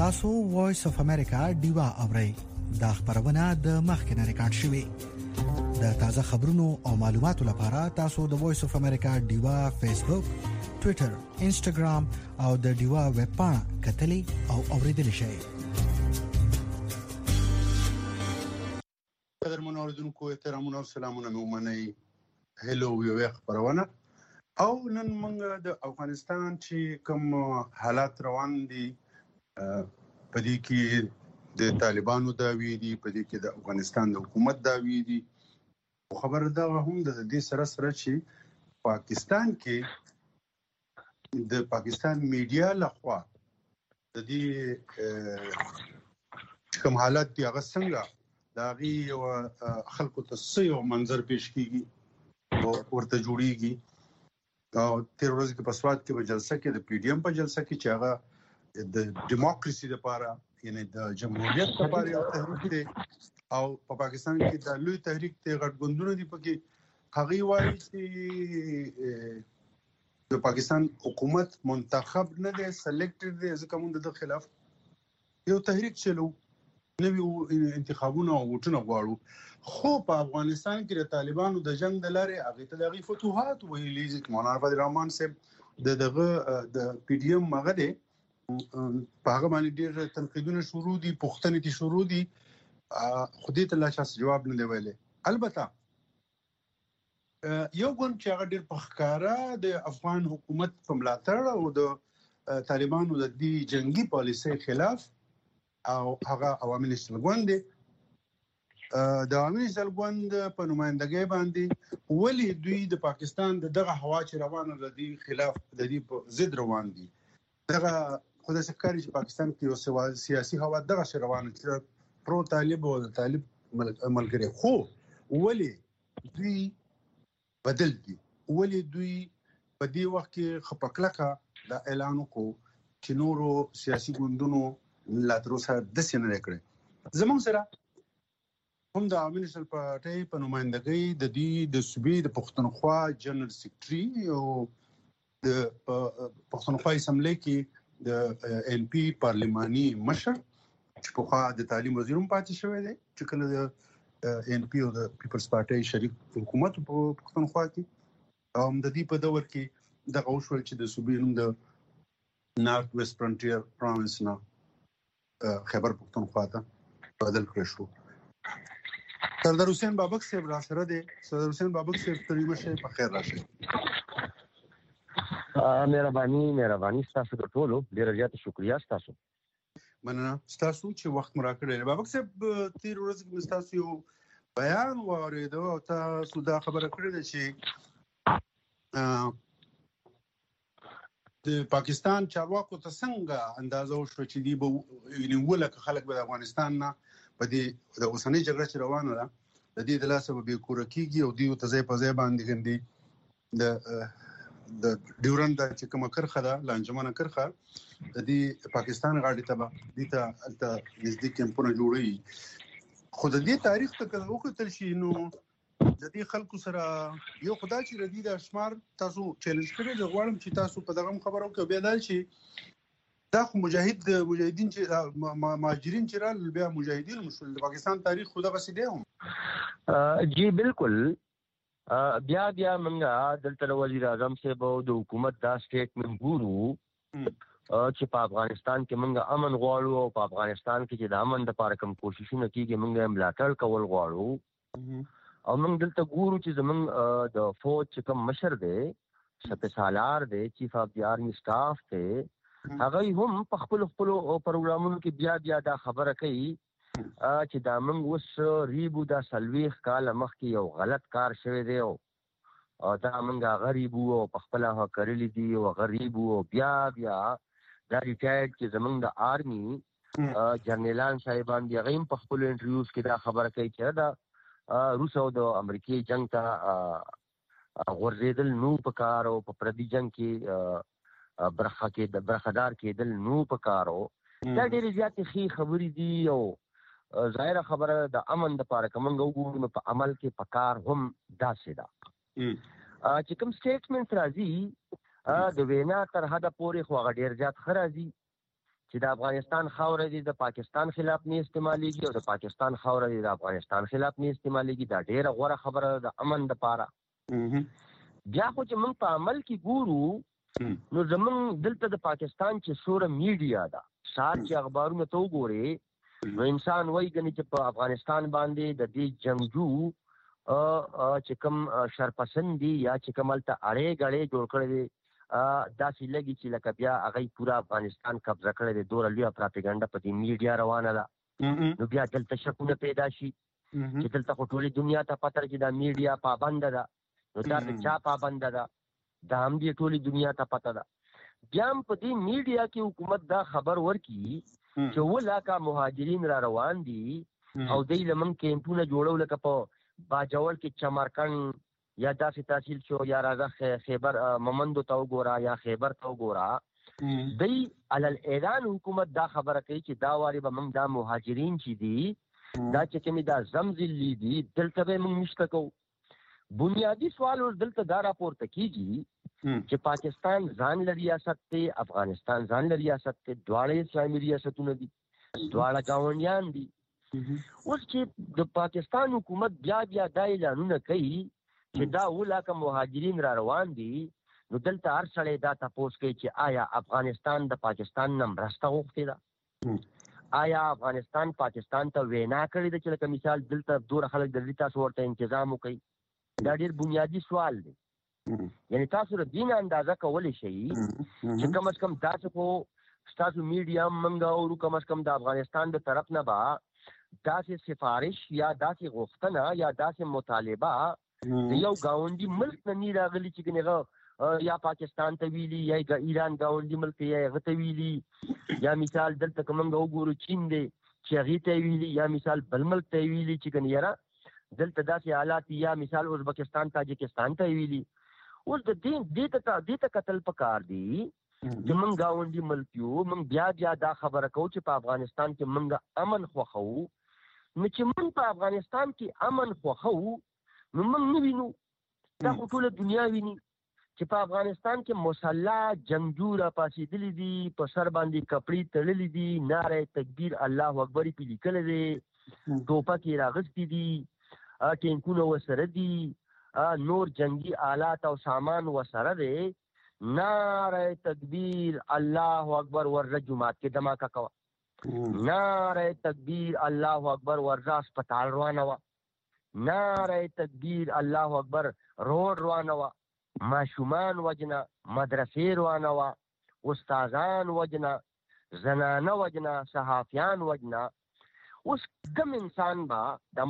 تاسو وایس اف امریکا ډیوا اورئ. دا خبرونه د مخکنه ریکارډ شوې. د تازه خبرونو او معلوماتو لپاره تاسو د وایس اف امریکا ډیوا فیسبوک، ټوئیټر، انسټاګرام او د ډیوا ویب پاڼه کتلې او اوریدلې شئ. قدرمن اوریدونکو احترامونه او سلامونه مې ومنئ. هلو یو خبرونه او نن موږ د افغانستان چې کوم حالات روان دي په دې کې د طالبانو داوی دي، په دې کې د افغانستان د حکومت داوی دي. خبر دا هم د دې سره چې پاکستان کې د پاکستان میډیا لخوا د دې کوم حالات دی هغه څنګه دا غي خلکو ته یو منظر پیش کیږي او ورته جوړیږي. او تیر ورځ کې په سواد کې په جلسه کې د پی ډی ایم په جلسه کې چې هغه د ډیموکراسي لپاره یعنی د جمهوریت لپاره یو تحریک دی او په پاکستان کې د لوی تحریک ته غټ ګوندونه دي پکې هغه وایي چې د پاکستان حکومت منتخب نه دی، سلیکټډ دی، ځکه موږ د خلاف یو تحریک چلو نوی انتخابونه او وټونه غواړو. خو په افغانستان کې د طالبانو د جنگ د لارې هغه ته دغه فتوحات ویلي چې مولانا فضل الرحمن صاحب دغه د پی ډی ایم مغه دی په هغه باندې ډېر تنقیدونه شروع دي، پوښتنې دي شروع دي، خو دې ته لا شخص جواب نه دی ویلي. البته یو ګوند چې هغه ډېر په ښکاره د افغان حکومت په ملاتړ او د طالبانو د دې جنگي پالیسۍ خلاف او هغه عوامي نېشنل ګوند دی. د عوامي نېشنل ګوند په نمائندګۍ باندې ولې دوی د پاکستان دغه هوا چې روانه د دې خلاف د دې په ضد روان دي. دغه خدای سکاري چې پاکستان کې یو سیاسي هوا دغه روانه چې پرو طالب او طالب ملګری، خو ولې دوی بدل دي؟ ولې دوی په دې وخت کې خپکلکه د اعلان وکړو چې نورو سیاسي ګوندونو لا تر اوسه داسې نه کړی؟ زموږ سره هم د عوامي نېشنل پارټۍ په نمائندګۍ د دې د صوبې د پښتونخوا جنرال سیکرټري او د پښتونخوا اسمبلی کې د ان پی پارلماني مشر چې په خوا د تعلیم وزیر هم پاتې شوی دی چې کله د ان پی او د پیپلز پارټۍ شریک حکومت په پښتونخوا کې د دې په دور کې دغه وشول چې د صوبې نوم د نارت ویسټ فرنټیر پروینس نه خیبر پښتونخوا ته بدل کړی شو. سردار حسین بابک صاحب را سره دی. سردار حسین بابک صاحب ترې مشه په خیر راشي. مهرباني ستاسو د ټولو ډیره زیاته شکریا ستاسو. مننه ستاسو چې وخت مو راکړی. بابک صاحب تیر ورځ کې ستاسو یو بیان واورېدو او تاسو دا خبره کړې ده چې د پاکستان چارواکو ته څنګه اندازه وشو چې دی به ولکه خلک به د افغانستان نه په دې د اوسنۍ جګړه چې روانه ده د دې د لاسه به کور کېږي او دیو ته ځای په ځای باندې غندي د ډیورند چې کومه کرخه ده لانجمنه کرخه د دې پاکستان غاړې ته به دې ته نږدې کمپونه جوړي. خو د دې تاریخ ته وکتل شي نو د دې خلکو سره یو خدای چې ردی د شمار تاسو چیلنج کړی د غواړم چې تاسو په دغه خبرو کې بیا دال شي دا خو مجاهدین چې مهاجرین چې را بیا مجاهدین مسل د پاکستان تاریخ خو دغه سي دی هم جی بالکل بیا منګه دلته وزیر اعظم صاحب د حکومت دا سټیټمنټ ګورو چې په افغانستان کې منګه امن غواړو او په افغانستان کې چې د امن لپاره کوم کوششونه کیږي منګه ملاتړ کول غواړو او موږ دلته ګورو چې زمونږ د فوج چې کوم مشر دی سپه سالار دی چیف اف دی آرمی سټاف دی هغه هم په خپل پروګرامونو کې بیا دا خبره کوي چې دا موږ اوس ریبو دا سلويخ کال مخکې یو غلط کار شوی دی او دا موږ غریب او په خپل هغه کړلی دی او غریب او بیا دا ریټایرډ چې زمونږ د آرمی جنرالان صاحبان دی هغه په خپل انټرویوز کې دا خبره کوي چې دا روس او د امریکای جنگ ته غورځېدل نو په کار او په پردي جنگ کې برخدار کېدل نو په کارو دا ډېرې زیاتې ښې خبرې دي او ظاهره خبره د امن دپاره که موږ وګورو په عمل کې په کار هم داسې ده چې کوم سټیټمنټ راځي د وینا تر حده پورې خو هغه ډېر زیات ښه راځي چې د افغانستان خاوره دي د پاکستان خلاف نه استعمالېږي او د پاکستان خاوره دي د افغانستان خلاف نه استعمالېږي. دا ډېره غوره خبره ده د امن دپاره. بیا خو چې موږ په عمل کې ګورو نو زموږ دلته د پاکستان چې څومره میډیا ده سهار چې اخبارونه ته وګورې نو انسان وایي ګنې چې په افغانستان باندې د دې جنګجو چې کوم شرپسند دي یا چې کوم هلته اړې ګړې جوړ کړی دی داسې لګي چې لکه بیا هغوی پوره افغانستان قبضه کړی دی. دومره لویه پراپیګنډه په دې میډیا روانه ده. نو بیا دلته شکونه پیدا شي چې دلته خو ټولې دنیا ته پته چې دا میډیا پابنده ده. نو دا د چا پابنده ده؟ دا هم دې ټولې دنیا ته پته ده. بیا هم په دې میډیا کې حکومت دا خبر ورکړي چې 7 لکه مهاجرین را روان دي او دوی له موږ کیمپونه جوړو لکه په باجوړ کې چمرکند یا داسې تحصیل شو یا راځه خیبر ممندو ته وګوره یا خیبر ته وګوره. دوی علل اعلان حکومت دا خبره کوي چې دا واري به موږ دا مهاجرین چې دي دا چې کومې دا زمزلي دي دلته به موږ نشته کوو. بنیادي سوال اوس دلته دا راپورته کیږي چې پاکستان ځان له ریاست دی افغانستان ځان له ریاست دی دواړه اسلامي ریاستونه دي دواړه ګاونډیان دي. اوس چې د پاکستان حکومت بیا دا اعلانونه کوي چې دا 7 لکه مهاجرین را روان دي نو دلته هر سړی دا تپوس کوي چې آیا افغانستان د پاکستان نه مرسته غوښتې ده؟ آیا افغانستان پاکستان ته وینا کړې ده چې لکه مثال دلته دوره خلک د تاسو ورته انتظام وکړي؟ دا ډېر بنیادي سوال دی. یعنی تاسو د دین اندازه کولی شئ چې کم از کم تاسو خو ستاسو میډیا موږ اورو کم از کم د افغانستان د طرف نه به داسې سفارش یا داسې غوښتنه یا داسې مطالبه د یو ګاونډي ملک نه نه راغلي چې ګنې یا پاکستان ته ویلي یا ایران ګاونډي ملک ته یا هغه ته ویلي یا مثال دلته که موږ وګورو چین دی چې هغې ته ویلي یا مثال بل ملک ته ویلي چې ګنې یاره دلته داسې حالات یا مثال ازبکستان تاجکستان ته ویلي. اوس د دې ته کتل پکار دی چې موږ ګاونډي ملک یو موږ بیا دا خبره کوو چې په افغانستان کې موږ امن خوښوو. نو چې موږ په افغانستان کې امن خوښوو نو موږ نه وینو دا خو ټوله دنیا ویني چې په افغانستان کې مسلح جنګجو راپاڅېدلي دي په سر باندې کپړې تړلي دي نعره تکبیر الله اکبر یې پې لیکلی دی ټوپک یې راغستي دي ټینکونه ورسره دي نور جنګي آلات او سامان ورسره دی نعره تکبیر الله اکبر ورځه جماعت کې دماکه کوه نعره تکبیر الله اکبر ورځه اسپتال روانه وه نعره تکبیر الله اکبر روډ روانه وه ماشومان وجنه مدرسې روانه وه استادان وجنه زنانه وجنه صحافیان وجنه. اوس کم انسان به د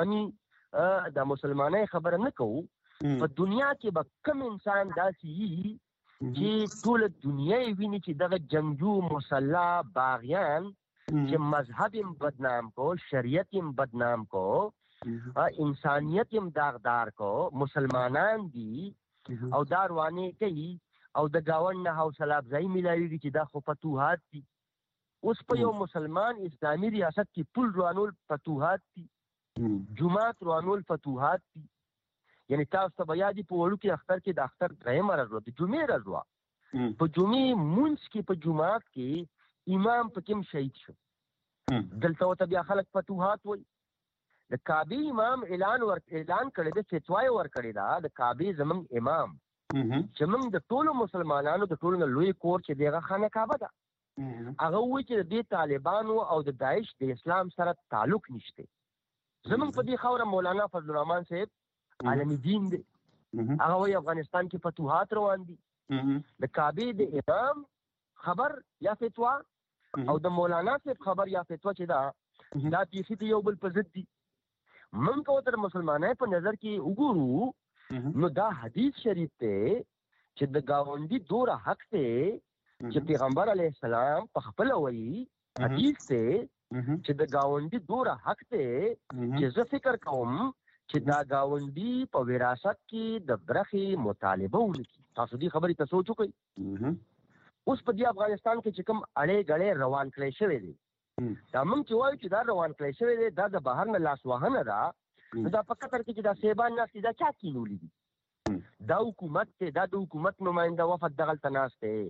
مسلمانۍ خبره نه کوو په دنیا کې به کم انسان داسې وي چې ټوله دنیا یې ویني چې دغه جنګجو مسلح باغیان چې مذهب یې بدنام کو شریعت یې بدنام کو انسانیت یې داغدار کو مسلمانان دي او دا روانې کوي او د ګاونډ نه حوصله افزایي میلاویږي چې دا خو فتوحات دي. اوس په یو مسلمان اسلامي ریاست کې پل روانول فتوحات دي جماعت روانول فتوحات دي. یعنی تاسو ته به یادي په وړوکي اختر کې د اختر درېیمه ورځ وه د جمعې ورځ وه په جمعې مونځ کې په جومات کې امام په کوم شهید شو دلته ورته بیا خلک فتوحات وایي. د کعبې امام اعلان کړی دی فتوا یې ورکړې ده د کعبې زموږ امام چې موږ د ټولو مسلمانانو د ټولو نه لوی کور چې دی هغه خانه کعبه ده هغه وایي چې د دې طالبانو او د داعش د اسلام سره تعلق نشته. زموږ په دې خاوره مولانا فضل الرحمن صاحب عالمي دین دی هغه وایي افغانستان کې فتوحات روان دي. د کعبې د امام خبر یا فتوا او د مولانا صاحب خبر یا فتوا چې دا بیخي د یو بل په ضد دي. موږ که ورته مسلمانۍ په نظر کې وګورو نو دا حدیث شریف دی چې د ګاونډي دوره حق دی چې پیغمبر علیه السلام په خپله وایي حدیث دی چې د ګاونډي دوره حق دی چې زه فکر کوم چې دا ګاونډي په وراثت کې د برخې مطالبه ونکړي. تاسو دې خبرې ته سوچ وکړئ. اوس په دې افغانستان کې چې کوم اړې ګړې روان کړی شوی دی دا موږ چې وایو چې دا روان کړی شوی دی دا د بهر نه لاس وهنه ده نو دا په قطر کې چې دا سیبان ناست دي دا چا کینولي دي؟ دا حکومت دی دا د حکومت نماینده وفد دغلته ناست دی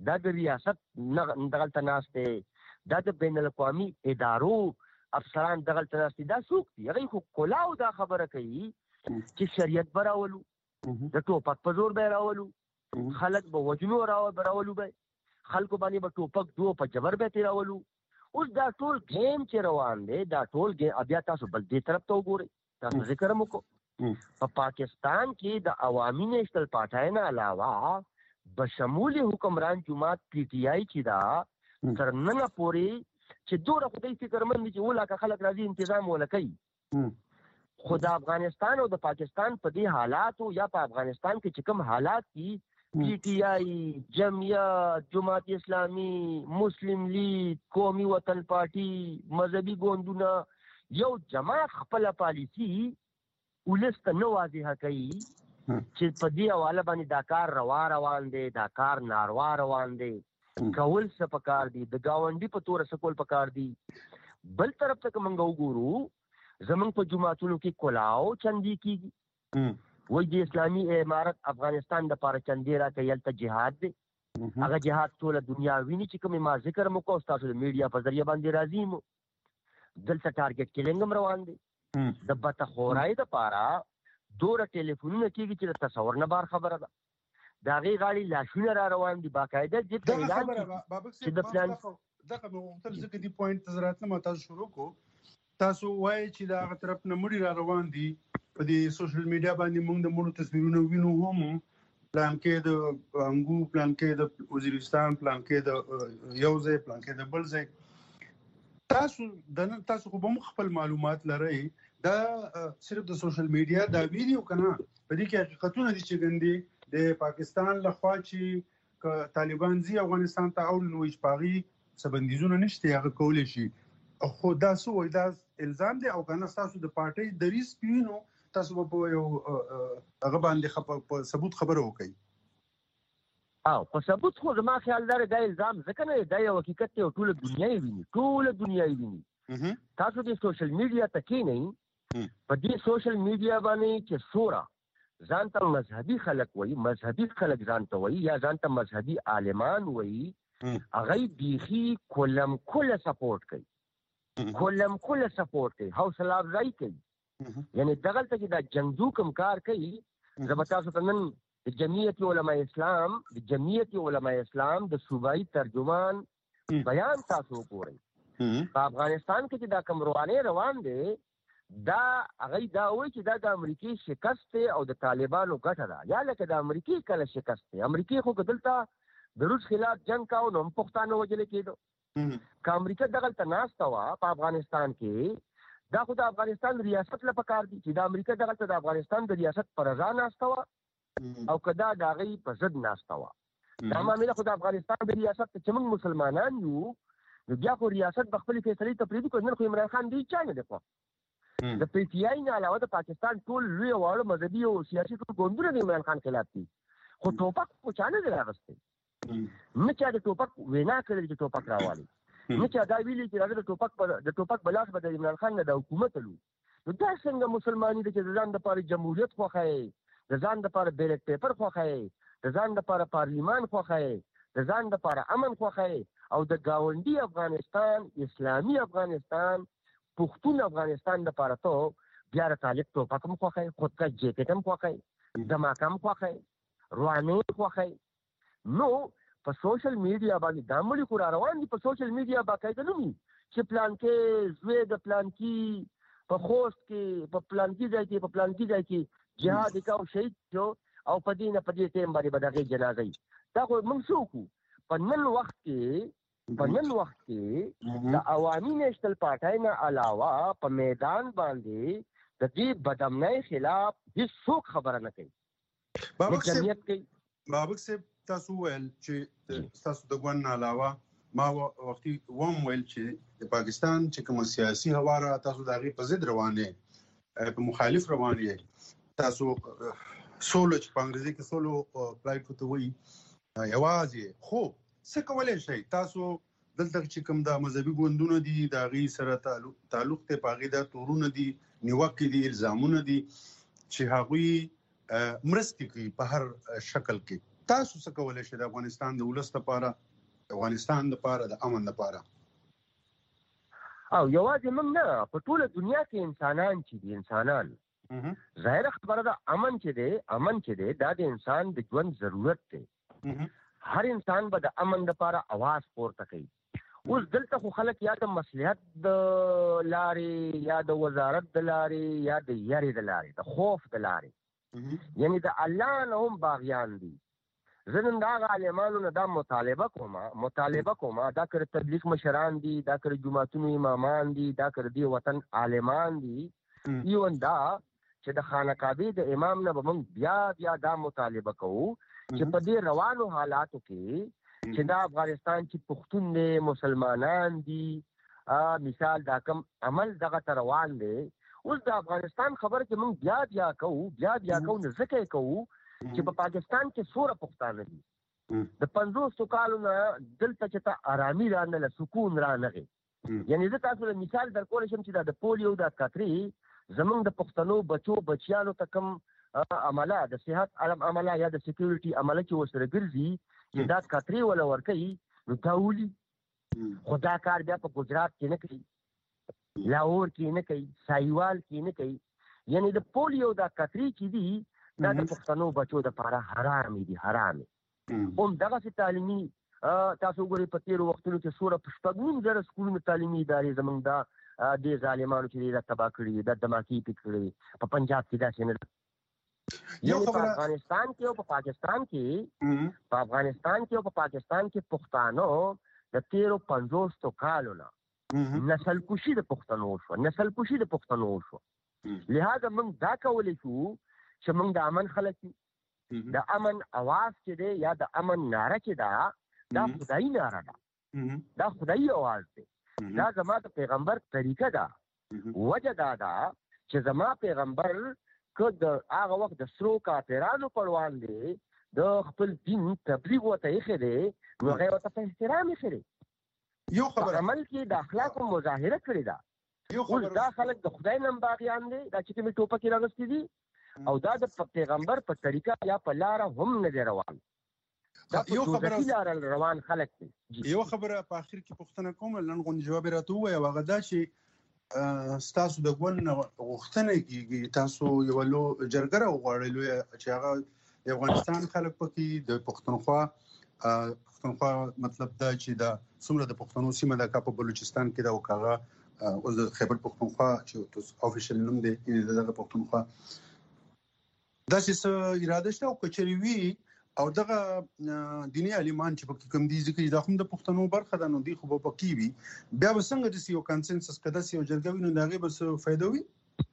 دا د ریاست دغلته ناست دی، دا د بین الاقوامي ادارو افسران دغلته ناست دي. دا څوک دي؟ هغوی خو کلاو دا خبره کوي چې شریعت به راولو، د ټوپک په زور به یې راولو، خلک به وجنو راولو، به خلکو باندې به ټوپک دو په جبر به ترې راولو. اوس دا ټول گیم چې روان دی، دا ټول گیم بیا تاسو بل دې طرف ته وګورئ. تاسو ذکر هم وکړو په پاکستان کې د عوامي نیشنل پارټۍ نه علاوه بشمول حکمران جماعت پی ټی آی چې دا تر ننه پورې چې دوره خدای فکرمند دي چې ولاکه خلک راځي انتظام ولا کوي. خو د افغانستان او د پاکستان په دې حالاتو یا په افغانستان کې چې کوم حالات دي، پی ټی آی، جمعیت، جماعت اسلامي، مسلم لیگ، قومي وطن پارټي، مذهبي ګوندونه یو جماعت خپل پالیسي ولس ته نه واضحه کوي چې په دې حواله باندې دا کار روان دی، دا کار ناروا روان دی، کول څه پکار دي، د ګاونډي په توره څه کول پکار دي. بل طرف ته که موږ وګورو زموږ په جوماتونو کې کلاو چندي کېږي، وایي د اسلامي امارت افغانستان دپاره چندې راکوي، هلته جهاد دی. هغه جهاد ټوله دنیا ویني چې کومې ما ذکر مو کوو، ستاسو د میډیا په ذریعه باندې راځي مو. دلته ټارګټ کیلنګ هم روان دی. د بتخورۍ دپاره دوره ټلیفونونه کېږي چې د تصور نه بار خبره ده. د هغې غاړې لاشونه را روان دي، باقاعده دې ته اعلان چې د پلان دغه مې غوښتل ځکه دې پوینټ ته زه راتلم او تاسو شروع کړو. تاسو وایئ چې د هغه طرف نه مړي را روان دي. په دې سوشل میډیا باندې موږ د مړو تصویرونه وینو، هم پلان کې د انګو، پلان کې د وزیرستان، پلان کې د یو ځای، پلان کې د بل ځای. تاسو خو به خپل معلومات لرئ، دا صرف د سوشل میډیا دا ویډیو کنه، په دې کې حقیقتونه دي چې ګندې د پاکستان لخوا چې طالبان زی افغانستان ته اول نو اجباري سبندیزونه نشته، هغه کولی شي. خو دا څه وایي، دا الزام دی او کنه تاسو د پارټۍ دریځ پوینو، تاسو په یو هغه باندې په ثبوت خبره وکړئ. او په ثبوت خو زما خیال دا الزام ځکه نه دی، دا یو حقیقت دی او ټوله دنیا یې ویني، ټوله دنیا یې ویني. تاسو د سوشل میډیا ته کښېنئ، په دې سوشل میډیا باندې چې څومره ځان ته مذهبي خلک وایي، مذهبي خلک ځان ته وایي یا ځان ته مذهبي عالمان وایي، هغوی بیخي کلم کله سپورټ کوي، کلم کله سپورټ کوي، حوصله افزایي کوي. یعنی دغلته چې دا جنګجو کوم کار کوي، زه به تاسو ته نن د جمعیت علماء اسلام د صوبایي ترجمان بیان تاسو وګورئ. په افغانستان کې چې دا کوم روان دی، دا هغوی دا وایي چې دا د امریکې شکست دی او د طالبانو ګټه ده. یا لکه د امریکې کله شکست دی، امریکې خو که دلته د روس خلاف جنګ کاو نو هم پښتانه وژلې کېدو. که امریکا دغلته ناسته وه په افغانستان کې، دا خو د افغانستان ریاست له پکار دي چې د امریکا دغلته د افغانستان د ریاست پر رضا ناسته وه او که دا د هغوی په ضد ناسته وه. دا معامله خو د افغانستان د ریاست ته چې موږ مسلمانان یو، نو بیا خو ریاست به خپلې فیصلې ته پرېږدي. که نن خو عمران خان دی چا نه دی خوښ. د پی ټي آی نه علاوه د پاکستان ټول لوی واړه مذهبي او سیاسي ټول ګوندونه د عمران خان خلاف دي، خو ټوپک خو چا نه دی راغستی. نه چا د ټوپک وینا کړې چې ټوپک راوالي، نه چا دا ویلي چې راځه د ټوپک بلاس به د عمران خان نه د حکومت لو. نو دا څنګه مسلماني ده چې د ځان دپاره جمهوریت خوښوي، د ځان دپاره بیلټ پیپر خوښوي، د ځان دپاره پارلیمان خوښوي، د ځان دپاره امن خوښوي، او د ګاونډي افغانستان، اسلامي افغانستان، پښتون افغانستان دپاره ته بیا د طالب ټوپک هم خوښوي، خودکش جیکټ هم خوښوي، دماکه هم خوښوي، روانې خوښوي. نو په سوشل میډیا باندې دا مړي خو را روان دي. په سوشل میډیا باقاعده نه وي چې پلانکې زوی د پلانکي په خوست کې، په پلانکي ځای کې، په پلانکي ځای کې جهاد وکړ او شهید شو او په دې ټیم باندې به د هغې جنازه وي. دا خو موږ څه وکړو؟ په نن وخت کې د عوامي نیشنل پارټۍ نه علاوه په میدان باندې د دې بدامنۍ خلاف هېڅوک خبره نه کوي. بابک صاحب تاسو ویل چې تاسو د ګوند نه علاوه ما وختي وم ویل چې د پاکستان چې کوم سیاسي هوا را تاسو د هغې په ضد روانې، په مخالف روانې، تاسو سولو چې په انګریزي کې سولو اپلای کوته وایي یوازې. خو څه کولی شئ تاسو دلته چې کوم د مذهبي ګوندونه دي د هغې سره تعلق دی، په هغې دا تورونه دي، نیوکې دي، الزامونه دي چې هغوی مرستې کوي په هر شکل کې، تاسو څه کولای شئ د افغانستان د ولس لپاره، د افغانستان لپاره، د امن لپاره؟ او یوازې موږ نه، په ټوله دنیا کې انسانان چې دي، انسانان ظاهره خبره ده، امن چې دی دا د انسان د ژوند ضرورت دی. هر انسان به د امن لپاره आवाज پورته کوي. اوس دلته خو خلک یا د مصلحت د لارې، یا د وزارت د لارې، یا د یارې د لارې، د خوف د لارې، یعنی د الله نه هم باغیان دي. زه نن د هغه عالمانو نه دا مطالبه کوم، دا که تبلیغ مشران دي، دا که جوماتونو امامان دي، دا که د وطن عالمان دي، ایون دا چې د خانقابې د امام نه به موږ بیا دا مطالبه کوو چې په دې روانو حالاتو کې چې دا افغانستان چې پښتون دی، مسلمانان دي، مثال دا کم عمل دغه ته روان دی. اوس د افغانستان خبره چې موږ بیا کوو نو ځکه یې کوو چې په پاکستان کې څومره پښتانه دي. د 50 کالو نه دلته چې ته آرامي رانغله، سکون رانغی. یعنی زه تاسو له مثال درکولی شم چې دا د پولیو دا کترې زمونږ د پښتنو بچیانو ته کوم عمله د صحت عمله یا د سکیورټي عمله چې ورسره ګرځي چې دا کترې ولا ورکوي، نو تا ولي. خو دا کار بیا په ګجرات کې نه کوي، لاهور کې نه کوي، سایوال کې نه کوي. یعنی د پولیو دا کترې چې دي دا د پښتنو بچو دپاره حرامې دي، حرامې. هم دغسې تعلیمي تاسو وګورئ په تېرو وختونو کې څومره 6,000 سکولونه تعلیمي ادارې زموږ دا دې ظالمانو چې دا تباه کړي دي، دا دماکي پې کړي. په پنجاب کې داسې نه ده. یعنې په افغانستان کې او په پاکستان کې پښتانو د تېرو 50 کالو نه نسل کشي د پښتنو شوه. لہذا موږ دا کولی شو چې موږ د امن خلک یو. د امن اواز چې دی یا د امن ناره چې ده دا خدایي ناره ده، دا خدایي اواز دی. دا زما د پیغمبر طریقه ده. وجه دا ده چې زما پیغمبر که د هغه وخت د سرو کافرانو پر وړاندې د خپل دین تبلیغ ورته ایښی دی، نو هغه یې ورته په احترام ایښی دی. په عمل کې د اخلاقو مظاهره کړې ده. اوس دا خلک د خدای نم باغیان دي، دا چې کومې ټوپکې راغستې دي، او دا د پیغمبر په طریقه یا په لاره هم نه دی روان. دا په دوزخي لاره روان خلک دي. یو خبره په اخر کې پوښتنه کوم، لنډ غوندې جواب یې راته ووایه. هغه دا چې ستاسو د ګوند نه غوښتنه کېږي تاسو یوه جرګه راوغواړئ لویه، چې هغه د افغانستان خلک پکې د پښتونخوا مطلب دا چې دا څومره د پښتنو سیمه ده، که په بلوچستان کې ده او که هغه اوس د خیبر پښتونخوا چې افیشل نوم دی دغه پښتونخوا، داسې څه اراده شته؟ او که چېرې وي او دغه دیني عالمان چې پکې کوم دي، ځکه چې دا هم د پښتنو برخه ده، نو دوی خو به پکې وي، بیا به څنګه داسې یو کنسنسس که داسې یو جرګه وي نو د هغې به څه فایده وي؟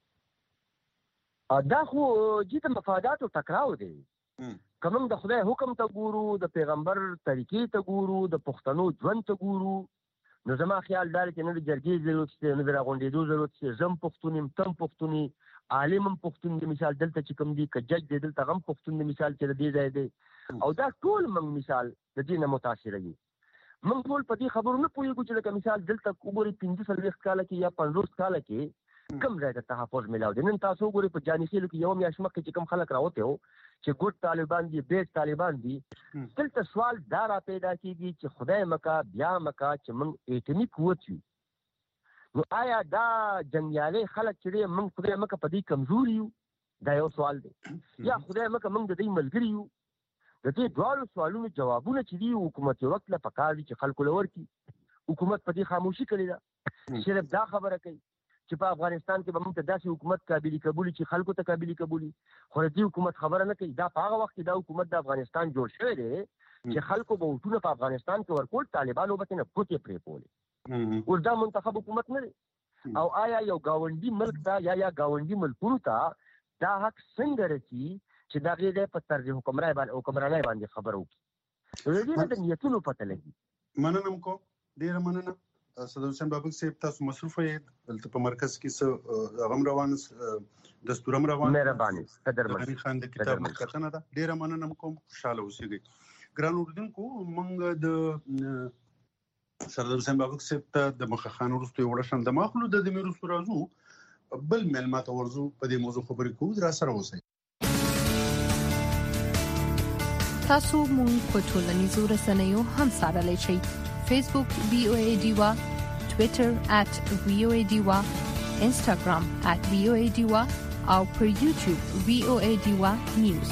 دا خو د مفاداتو ټکراو دی. که موږ د خدای حکم ته ګورو، د پیغمبر طریقې ته ګورو، د پښتنو ژوند ته ګورو، نو زما خیال دا دی چې نه د جرګې ضرورت شته، نه د راغونډېدو ضرورت شته. زه هم پښتون یم، ته هم پښتون یې، عالم هم پښتون دی، مثال دلته چې کوم دی، که جج دی دلته هم پښتون دی، مثال چې د دې ځای دی. او دا ټول موږ مثال د دې نه متاثره یو. موږ ټول په دې خبرو نه پوهېږو چې لکه مثال دلته وګورئ 45 کاله کې یا 50 کاله کې کوم ځای ته تحفظ میلاو دی. نن تاسو وګورئ په جاني خیلو کې یوه میاشت مخکې چې کوم خلک راوتې وو چې ګوټ طالبان دي، بیټ طالبان دي، دلته سوال دا را پیدا کېږي چې خدای مکه بیا مکه چې موږ ایټمي قوت یو، نو آیا دا جنګیالي خلک چې دی موږ خدای مکه په دې کمزوري یو؟ دا یو سوال دی. یا خدای مکه موږ د دې ملګري یو؟ د دې دواړو سوالونو جوابونه چې دي حکومت وخت له پکار دي چې خلکو له ورکړي. حکومت په دې خاموشي کړې ده، صرف دا خبره کوي چې په افغانستان کې به موږ ته داسې حکومت قابلي قبولي چې خلکو ته قابلي قبولي، خو د دې حکومت خبره نه کوي. دا په هغه وخت کې دا حکومت د افغانستان جوړ شوی دی چې خلکو به ووټونه په افغانستان کې ورکول، طالبانو به ترې نه ګوتې پرېښولې. اوس دا منتخب حکومت نه دی. او آیا یو ګاونډي ملک ته یا ګاونډي ملکونو ته دا حق څنګه رسي چې د هغې دی په طرز حکمرانۍ باندې خبره وکړي؟ د دې نه د نیتونو پته لګي. مننه کوم، ډېره مننه. صدر حسین بابک صاحب، تاسو مصروف یې، دلته په مرکز کې څه هغه هم روان، دستور هم روان. مهرباني، قدرمن خان د کتاب مخکتنه ده. ډېره مننه کوم، خوشحاله اوسئ. ګران اردوونکو، موږ د سردار حسین بابک صاحب ته د مخه خان وروسته یو وړه شان د ماخلو د دې وروسته راځو بل مېلمه ته ورځو، په دې موضوع خبرې کوو. را سره اوسئ. تاسو مون په ټولنیزو رسنیو هم څارلی شئ. فیسبوک VOA ډیوا، ټویټر @VOA ډیوا، انسټاګرام @VOA ډیوا او پر یوټیوب VOA ډیوا نیوز.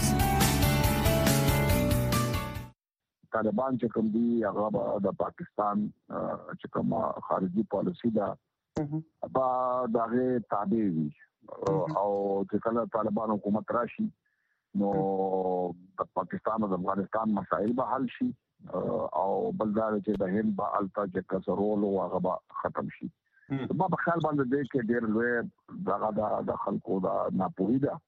طالبان چې کوم دي هغه د پاکستان چې کوم خارجي پالیسي ده با دغه تابع وي او چې کله طالبان حکومت راشي نو د پاکستان او افغانستان مسایل به حل شي او بلدار چې د هند با التا چې کسرول او هغه ختم شي. ما په خیال باندې د کې ډېر لوی دغه د خلکو دا ناپوهي ده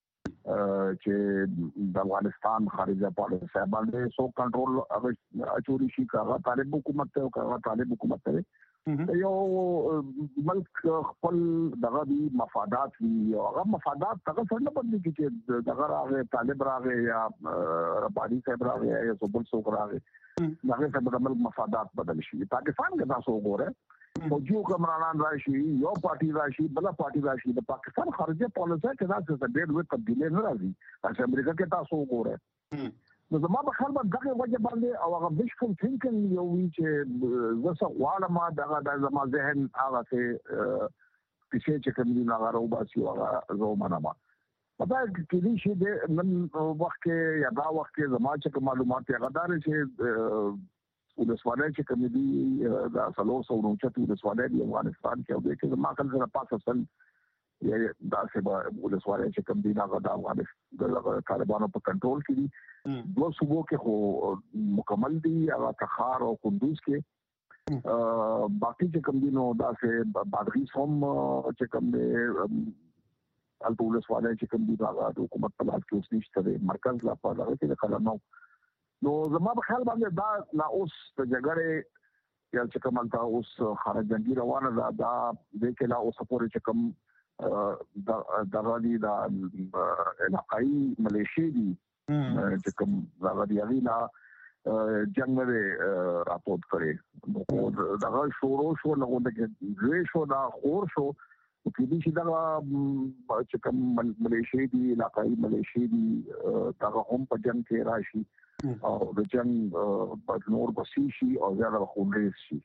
چې د افغانستان خارجه پالیسي باندې سو کنټرول اچوري شي کاغه طالب حکومت ته او کاغه طالب حکومت ته یو ملک خپل دغه مفادات وي او هغه مفادات څنګه څنګه بدلي چې دغه راغی طالب راغی یا رباني صاحب راغی یا سبل څوک راغی دغه څه د ملک مفادات بدل شي. پاکستان کې تاسو وګورئ فوجي حکمرانان راشي یو پارټي راشي بل پارټي راشي د پاکستان خارجه پالیسي کې دا څه ډېر لوی تبدیلی نه راځي. چې امریکا کې تاسو وګورئ نو زما په خیال باندې دغه وجه باندې او هغه ویشفل تھینکینګ یو وی چې زه غواړم دغه د زما ذهن هغه څه چې کوم دي هغه راوباسي هغه زومانه ما پتا کې دي چې د نن وخت کې یا دا وخت کې زما چې معلومات هغه دار چې ولسوالۍ چې کوم دي د 390 ولسوالۍ د افغانستان کې او د کې زما کله سره پاسه سن یا دا چې ولسوالۍ چې کوم دي هغه د افغانستان د طالبانو په کنټرول کې دي. دو صوبو کې خو مکمل دي هغه تخار او کندوز کې باقي چې کوم دي نو دا چې بادغیس هم چې کوم دي الټول ولسوالۍ چې کوم دي هغه د حکومت په لاس کې اوس نشته د مرکز لا په هغه کې کله نو زما په خیال باندې دا لا اوس د جګړې یا چې کوم تا اوس خارج جنگي روانه ده دا د کې لا اوس پورې چې کوم د غالي د علاقائی ملیشي دي چې کوم غالي غیلا جنگ نه راپورټ کړي نو دا شو نو د دوی شو دا خور شو چې دې چې دا چې کوم ملیشي دي علاقائی ملیشي دي دا هم په جنگ کې راشي او د جنگ نور بسی شي او زیاده خونریز شي.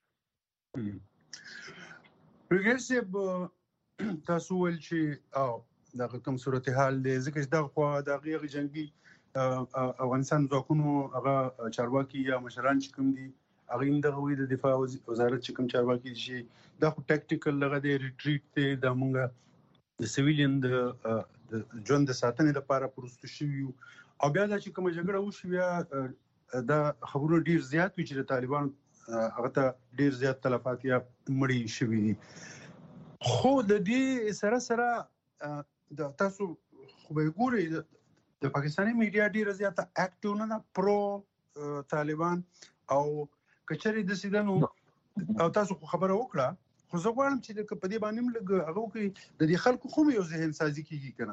پروګرسیو تاسو ول چې او دا کوم صورتحال دی ځکه چې دا خو د غیر جنگي افغانستان ځواکونو هغه چارواکي یا مشران چې کوم دي هغه دغه وی د دفاع وزارت چې کوم چارواکي شي دا خو ټاکټیکل لغه دی ریټریټ ته د مونږه د سیویلین د ژوند د ساتنې لپاره پروستو شوی او بیا دا چې کوم جګړه وشي بیا دا خبرونه ډیر زیات وي چې طالبان هغه ته ډیر زیات تلفات یا مړی شوی دي. خو د دې سره د تاسو خو به ګورئ د پاکستاني میډیا ډیر زیات اکټیو نه پرو طالبان او کچري د سیدنو او تاسو خبره وکړه خو زه غواړم چې په دې باندې موږ هغه کې د دې خلکو خو یو ذهن سازي کیږي کنه.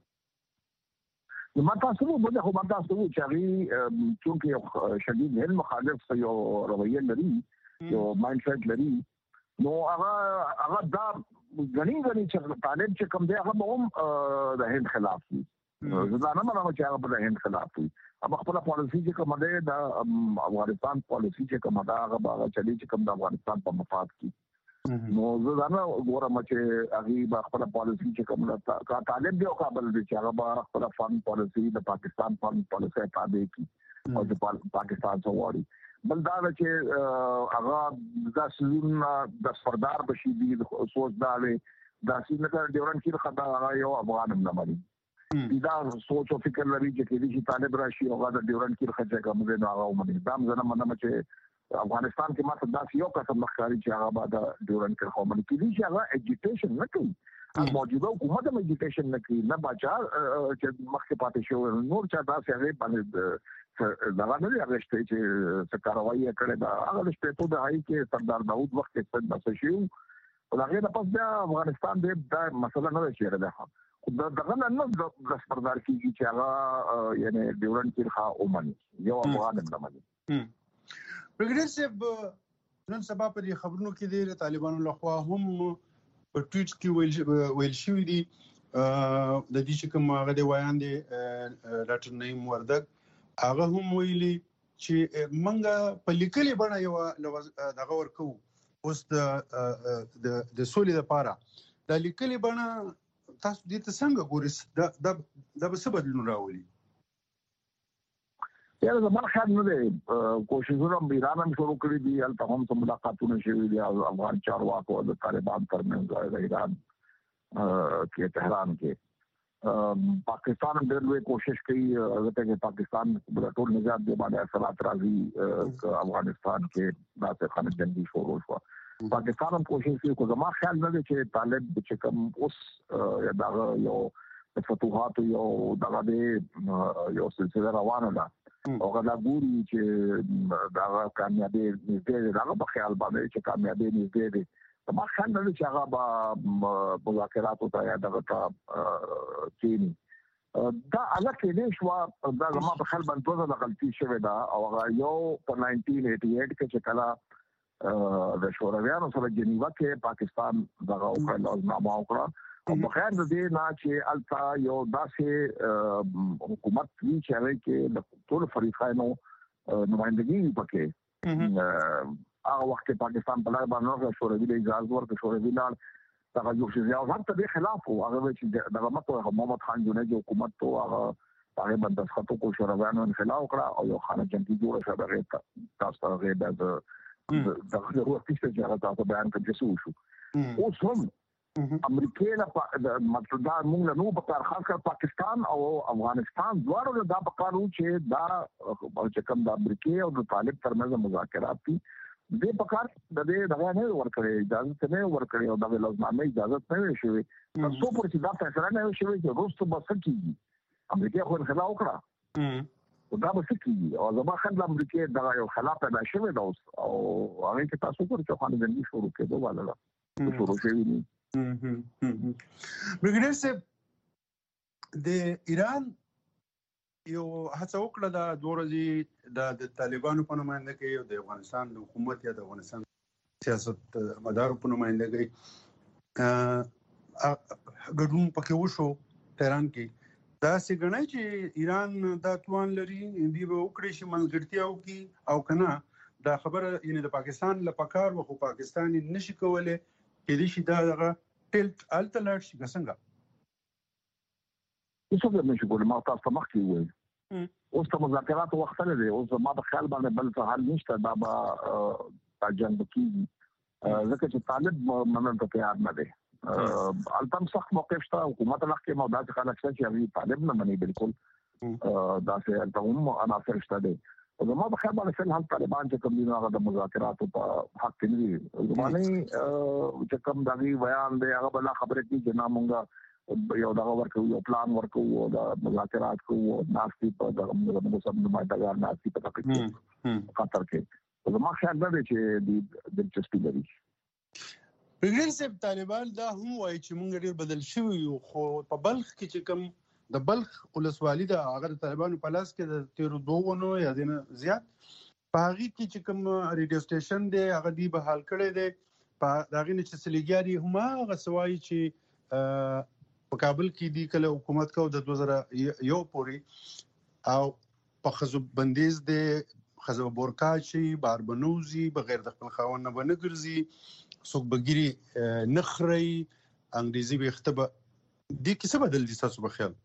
ما تاسو به خو ما تاسو چې چونکه شدید هل مخالف یو رویه لري یو مایند سیټ لري نو هغه دا غني چې طالب چې کوم دی هغه هم د هند خلاف دي. زه نه منم چې هغه د هند خلاف دي. اب خپل پالیسي چې کوم دی د افغانستان پالیسي چې کوم دا هغه چلی چې کوم د افغانستان په مفاد کې نو زه نه ګورم چې هغه خپل پالیسي چې کوم طالب دی او قابل دي چې هغه خپل فن پالیسي د پاکستان فن پالیسي تابع کی او د پاکستان څواري بل دا چې هغه د سلون د سردار بشي دي سوچ دا وي دا چې نه ډیورن کې خطا هغه یو افغان نه مانی دا سوچ او فکر لري چې چې طالب راشي او هغه د ډیورن کې خطا کوم نه هغه ومني دا زنه منم چې افغانستان کې ماته داسې یو قسم مخکاري چې هغه بعد ډیورن کې قومن کې دي چې هغه اډیټیشن نه کوي موجوده حکومت هم اډیټیشن نه کوي نه بچا چې مخکې پاتې شو نور چا داسې هغه باندې دا نه لري چې کاروایی کړي دا هغه شپته د هاي کې سردار داوود وخت کې څنګه شو او هغه د پس بیا افغانستان د مسله نه شي راځي خو دغه نه د سردار کېږي چې هغه یعنی ډیورن کې ښه اومني یو افغان نه مانی. پروګرسیو نن سبا په دې خبرونو کې د طالبانو لخوا هم په ټویټ کې ویل شوی دی د دې چې کوم هغه د وایاندې ډاکټر نعیم وردګ هغه هم ویلي چې منګه په لیکلي بڼه یو دغه ورکو اوس د سولې لپاره د لیکلي بڼه تاسو دې ته څنګه ګورئ دا به څه بدلون راولي؟ یاره زما خیال نه دی کوششونه ایران هم شروع کړي دي هلته هم څه ملاقاتونه شوي دي افغان چارواکو او د طالبان ترمنځ د ایران کې تهران کې پاکستان هم ډېر لوی کوشش کوي ځکه چې پاکستان ټول نظام دی باندې اثرات راځي افغانستان کې داسې خانه جنگي شروع شو پاکستان هم کوشش کوي خو زما خیال نه دی چې طالب چې کوم اوس دغه یو فتوحات یو دغه یو سلسله روانه ده او دا ګوري چې دا کامیابی نږدې ده هغه په خیال باندې چې کامیابی نږدې ده ما خیال نه چې هغه به مذاکرات او یا دغه چینی دا الکه دې شو دا زما په خیال باندې ټول غلطي شوې ده او هغه یو په 1988 کې چې کله د شورویانو سره جنیوا کې پاکستان دغه لازمنامه وکړه او بغیر د دې نه چې التا یو داسې حکومت وی چې هغه کې د ټول فریقانو نمائندګي پکې هغه وخت پاکستان په لار باندې شوروي د اجازه ورکړه شوروي لار دغه یو شی او هم ته به خلاف وو هغه چې دغه محمد خان جونې جو حکومت تو هغه باندې خطو کو شورویانو انقلاب وکړه او یو خانه جنگي جوړه شو دغه تاسو هغه د وروستي چې هغه تاسو بیان کړی شو اوس هم امریکای له مطلب دا موږ نو په کار خاص کر پاکستان او افغانستان دواړو دا په کارو چې دا چې کوم د امریکای او د طالب ترمنځ مذاکرات دي دې په کار د دې دغه نه ورکړي اجازه نه ورکړي او د لازمه اجازه نه شوي تاسو پر چې دا فیصله نه شوي چې روسو بس کیږي امریکای خو انخلا وکړه دا به کیږي او زما خل امریکای دغه یو خلاف پیدا شوی دا او هغه کې تاسو پر چې خانه جنگي شروع کېدو والا شروع شوی دي برګریډر صاحب د ایران یو هڅه وکړه د دورځي د طالبانو په نمائنده کې او د افغانستان د حکومت یا د افغانستان سیاست مدار په نمائنده کې ګډون پکې وشو تهران کې دا څنګه چې ایران دا توان لري دی به وکړي چې منځګړتیا وکړي او کنه دا خبره یعنی د پاکستان لپاره وخو پاکستان نشي کولای کې دې شي دا ټلټ الټلرټ شي څنګه څه نشي کولای ما تاسو مخکې وایي اوس ته مذاکرات وخت لري اوس ما په خیال باندې بل څه حل نشته دا به تاجن کیږي ځکه چې طالب منل ته تیار نه دی البته سخت موقف شته حکومت لکه موضوع خلک چې هغه طالب نه مني بالکل دا څه البته عناصر شته دي او ما په خیال باندې فعلا طالبان چې کوم دي هغه د مذاکرات په حق کې نه دي زمانه چې کوم دغه بیان دی هغه بل خبره کې چې نامونګه یو دغه ورکو یو پلان ورکو د مذاکرات کو ناستی په دغه موږ سم د ماده ناستی په تکي خطر کې زما خیال دا دی چې د دلچسپي لري برګریډر صاحب طالبان دا هم وایي چې موږ ډیر بدل شوی یو خو په بلخ کې چې کوم د بلخ ولسوالۍ د هغه د طالبانو په لاس کې د 13 یا دینه زیات په هغه کې چې کوم ریډیو سټیشن دی هغه دی به حل کړی دی په دغه نه چې سلیګاری هم هغه سوای چې په کابل کې دی کله حکومت کو د 2001 پورې او په خزو بندیز دی خزو بورکاچی باربنوزي بغیر د خپل خاون نه بنګرزي څوک بګيري نخري انګريزي به اختبه دي کې څه بدل دي تاسو په خیال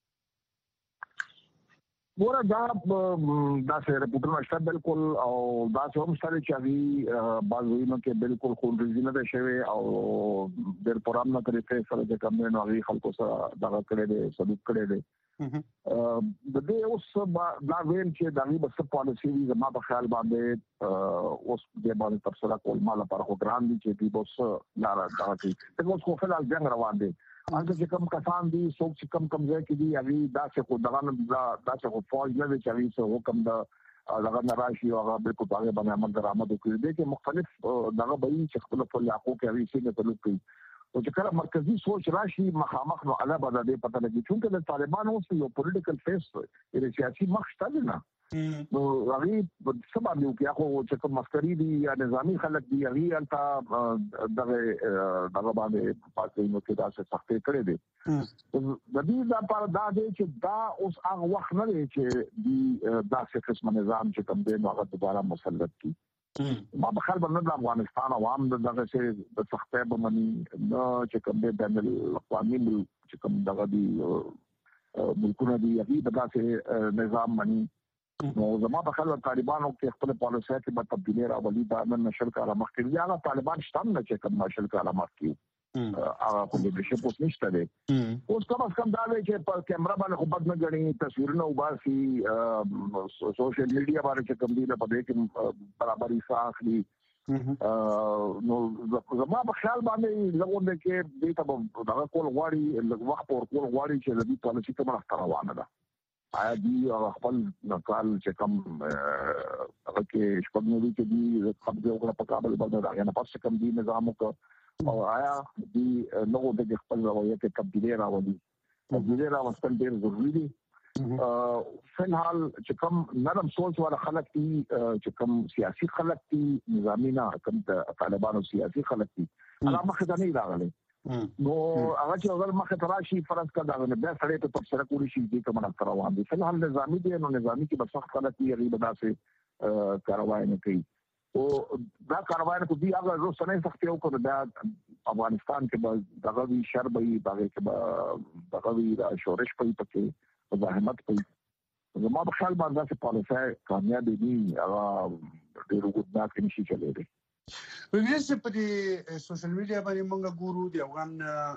ګوره دا څه رپورټونه شته بالکل او دا څه هم ستاره چې هغه بازوینو کې بالکل خون ریزینه ده شوی او ډېر پرامنه طریقې سره د کمنو هغه خلکو سره دغه کړي دي سلوک کړي دي د دې اوس دا ویل چې دغه بس پالیسی وی زما په خیال باندې اوس د باندې تفصیل کول مال پر خو ګران دي چې دی بس لاره دا چې اوس خو فعال جنگ روان دي هغه چې کوم کسان دي څوک چې کوم ځای کې دي هغه دا چې خو دغه خو فوج نه وی چې هغه حکم دا دغه ناراشي او هغه به په هغه باندې عمل درآمد کوي دي چې مختلف دغه به چې خپل په علاقو کې هغه څنګه تعلق کوي او چې کله مرکزی سوچ راشي مخامخ نو علا به د پته لګي چې د طالبان اوس یو پولیټیکل فیس یې سیاسي مخ شته نه نو هغه سبا یو کې هغه چې کوم مسکري دي یا نظامی خلک دي هغه البته دغه باندې پاتې نو کې دا څه سختې کړې دي د دې لپاره دا دی چې دا اوس هغه وخت نه دی چې دا څه قسم نظام چې کوم دی هغه دوباره مسلط کی ما په خپل باندې د افغانستان عوام دغه څه د سختۍ به مني نو چې کوم دی د اقوامي چې کوم دغه دي ملکونه دي هغه دغه څه نظام مني نو زما په خپل طالبانو کې خپل پالیسي کې به تبدیلی راولي دا نن نشل کاله مخکې یا طالبان شتم نه چې کوم نشل کاله مخکې هغه په دې شی پوس نشته دي اوس کوم کم دا وی چې په کیمرا باندې خو بد نه غړي تصویرونه وباسي سوشل میډیا باندې چې کوم دی په دې کې برابرۍ ساخلي نو زما په خیال باندې لګون دي چې دې ته دا کول غواړي لږ وخت ور کول غواړي چې دې پالیسي ته مخ روانه ده آیا دی خپل نقال چې کوم هغه کې شپږ نوري کې دی قبضه وکړه په کابل باندې راغی نه پاتې کوم دی نظام او آیا دی نو د خپل روایت تبدیلی راوړي تبدیلی راوستل ډیر ضروری دي فلحال چې کوم نرم سوچ والا خلک دي چې کوم سیاسي خلک دي نظامی نه کوم طالبانو سیاسي خلک دي هغه مخه نه راغلي نو هغه چې اگر مخه تراشي فرض کړه دا به سړی ته تفسیر کولی شي چې کومه روان دي فلحال نظامی دي نو نظامی کې بس وخت خلک یې غیب داسې کاروای نه کوي او دا کاروای نه کوي هغه زو سنې سختي او کړه دا افغانستان کې دغه وی شربې دغه کې دغه وی دا شورش پکې مزاحمت پکې زما په خیال باندې چې پالیسي کامیاب دي هغه ډېر وګړه کې نشي چلے دي وګورئ په دې سوشل میډیا باندې موږ ګورو د افغان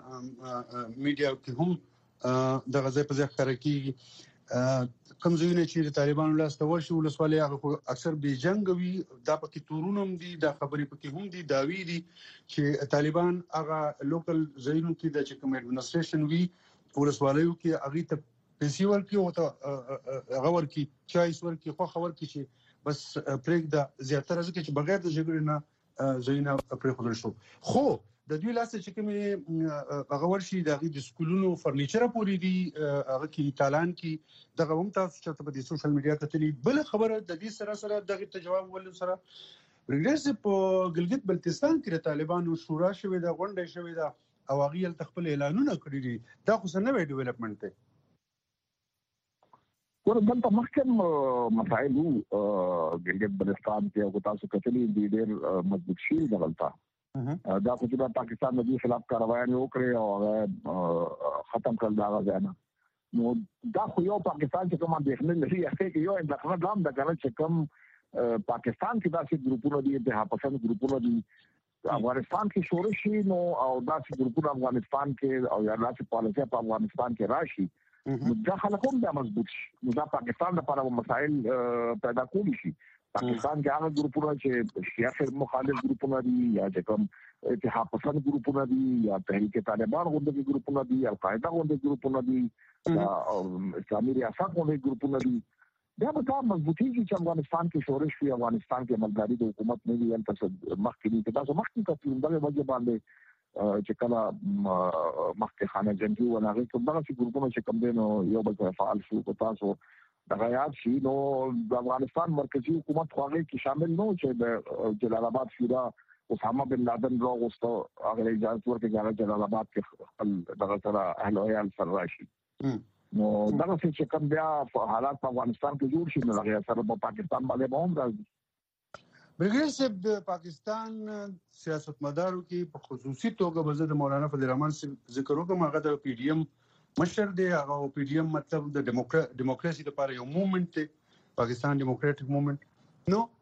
میډیا کې هم د غزې په ځای خبره کیږي کوم ځایونه چې د طالبانو لاس ته ورشي ولسوالۍ هغه اکثر به جنگ وي دا پکې تورونه هم دي دا خبرې پکې هم دي داوی دي چې طالبان هغه لوکل ځایونو کې د چې کوم اډمنستریشن وي ولسوالیو کې هغه ته پیسې ورکړي او ته هغه ورکړي چایس ورکړي خو خبر کې چې بس پریک دا زیاتره ځکه چې بغیر د جګړې نه زینا پرې خلل شو خو د دوی لاس چې کومه هغه ورشي د سکولونو فرنیچر پوری دي هغه کې تالان کې دغه هم تاسو چې په سوشل میډیا کتلې بل خبره د دې سره دغه جواب ول سره ریګریس په ګلګت بلتستان کې طالبانو شورا شوې د غونډه شوې ده او هغه ل تخپل اعلانونه کړی دي دا خو څه نوې ډیولپمنٹ دی ورته محکم مسائل ګلګت بلتستان کې او تاسو کتلې دي ډېر مضبوط شي دغلطه دا خو چې پاکستان د دې خلاف کاروایي وکړي او ختم کړل دا غواړي نو دا خو یو پاکستان چې کومه دښنه لري هغه کې یو اندخنه دام د کنه چې کوم پاکستان کې داسې ګروپونه دي اتحاد پسند ګروپونه دي افغانستان کې شورش شي نو او داسې ګروپونه افغانستان کې او یا داسې پالیسي په افغانستان کې راشي دا خلک هم د مضبوط شي دا پاکستان لپاره مسائل پیدا کولی شي پاکستان کې هغه ګروپونه چې سیاسي مخالف ګروپونه دي یا چې کوم اتحاد پسند ګروپونه دي یا تحریک طالبان غونډه ګروپونه دي یا القاعده غونډه ګروپونه دي یا اسلامي ریاست غونډه ګروپونه دي دا به تاسو مضبوطی چې افغانستان کې شورش وي افغانستان کې ملګری د حکومت نه وي تاسو مخکې دي تاسو مخکې تاسو دغه وجه باندې چې کله مخکې خانه جنگي ولغه کوم دغه ګروپونه چې کوم دي نو یو بل فعال شو کو تاسو دغه یاد شي نو د افغانستان مرکزی حکومت خو هغه کې شامل نو چې د جلال آباد شورا اسامه بن لادن راغوستو هغه اجازه ورکړه جلال آباد کې خپل دغه سره اهل عیال سره راشي نو دغه چې کوم بیا حالات په افغانستان کې جوړ شي نو هغه سره په پاکستان باندې هم راځي برګر د پاکستان سیاستمدارو کې په خصوصي توګه بزد مولانا فضل الرحمن ذکر وکم هغه د پی ډی ایم مشر دی هغه پی ډی ایم مطلب د دیموکراسي لپاره یو موومنت دی پاکستان ډیموکراټک موومنت نو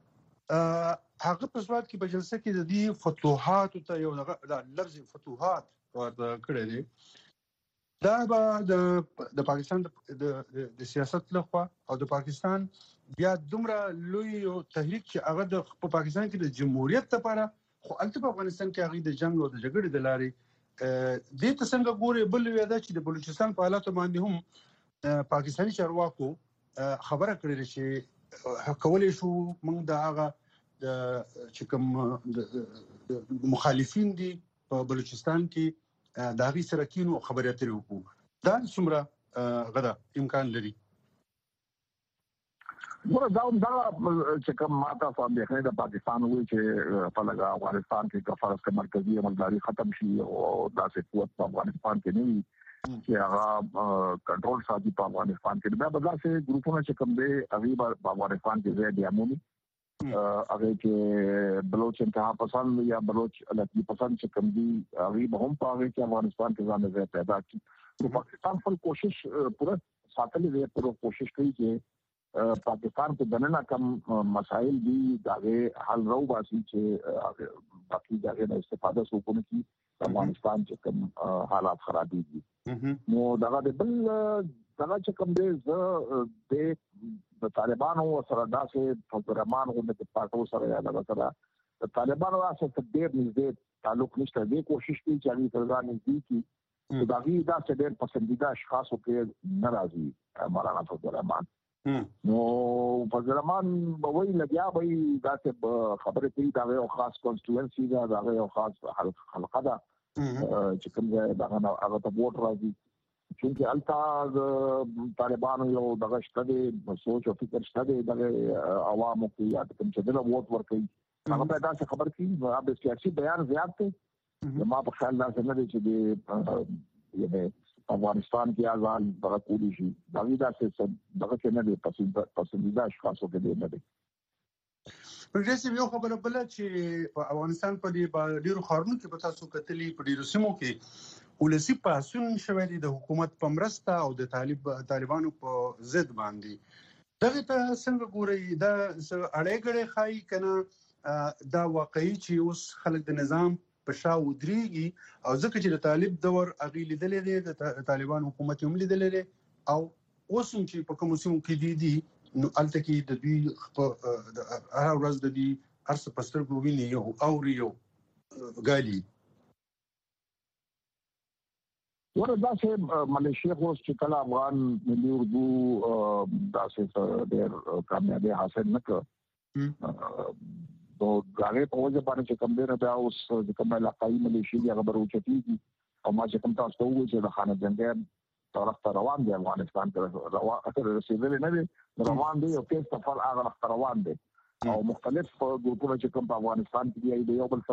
هغه په سواد کې په جلسه کې د دې فتوحات ته یو لفظ فتوحات ورته کړی دی دا به د پاکستان د سیاست لخوا او د پاکستان بیا دومره لوی یو تحریک چې هغه د پاکستان کې د جمهوریت لپاره خو البته په افغانستان کې هغه د جنگ او د جګړې د لارې د څنګه ګوري بل ویاده چې د بلوچستان په حالاتو باندې هم پاکستاني چارواکو خبره کړې چې کولای شو موږ د هغه چې کوم مخالفین دي په بلوچستان کې د هغې سره کینو خبرې اترې وکړو. دا څومره غدا امکان لري؟ دا چې کوم ماته په اندېښنې د پاکستان وایي چې په لږه افغانستان کې که فرض کړه مرکزي عملداري ختم شي او داسې قوت په افغانستان کې نه وي چې هغه کنټرول ساتي په افغانستان کې، بیا به داسې ګروپونه چې کوم دی هغې به په افغانستان کې ځای بیامومي، هغې کې بلوچ انتها پسند یا بلوچ لطفي پسند چې کوم دي هغې به هم په هغې کې افغانستان کې ځان ځای پیدا کړي. نو پاکستان خپل کوشش پوره ساتلې دی، پوره کوشش کوي چې پاکستان کې دننه کم مسائل دي دغه حل راو باسي چې باقي دغه نه استفاده وکړي چې افغانستان چې کوم حالات خراب دي. نو دغه بل دغه چې کوم دی د طالبانو سره داسې پروګرامانو غوښتل پاتو سره یا دغه سره د طالبانو سره ډېر نږدې تعلق نشته. دې کوشش کوي چې هغه سره نږدې کی دغه داسې ډېر پسندیده اشخاصو کې ناراضي مولانا فضل الرحمن. نو فضل الرحمن به وایي لګیا به داسې خبرې کوي دا یو خاص کانسټیټوئنسي ده، دا یو خاص حلقه ده چې کوم ځای دغه هغه ته ووټ راځي، چونکې هلته طالبانو یو دغه شته دی سوچ او فکر شته دی دغه عوامو کې یا کوم چې دله ووټ ورکوي هغه به داسې خبر کوي. هغه سیاسي بیان زیات دی، زما په خیال داسې نه دی چې د افغانستان کې آزاد دغه کولی شي، دغه داسې دغه کې نه دی پسندیده اشخاصو کې دی نه دی. پرګریسیو یو خبره بل چې په افغانستان په ډیرو ښارونو کې په تاسو کتلې په ډیرو سیمو کې ولسی پاسون شوی دی د حکومت په مرسته او د طالبانو په ضد باندې. دغه ته څنګه ګورئ؟ دا اړې ګړې ښایي کنه دا واقعي چې اوس خلک د نظام په شا ودرېږي او ځکه چې د طالب دور هغې لیدلی دی، د طالبان حکومت هم لیدلی دی او اوس هم چې په کومو سیمو کې دي نو هلته کې د دوی هره ورځ د دوی هر څه په سترګو ویني یو اوري یو ګالي. ور داسې ملیشیا خو چې کله افغان ملي اردو داسې ډېر کامیابي حاصل نه کړ نو هغې په وجه باندې چې کوم دی نه بیا اوس چې کوم علاقایي ملیشې دي هغه به راوچتېږي او ما چې کوم تاسو ته ووایي چې د خانه جنګیان طرف ته روان دی، افغانستان ته رسېدلی نه دی، روان دی، یو تیز سفر هغه وخت روان دی او مختلف ګروپونه چې کوم په افغانستان کې دي د یو بل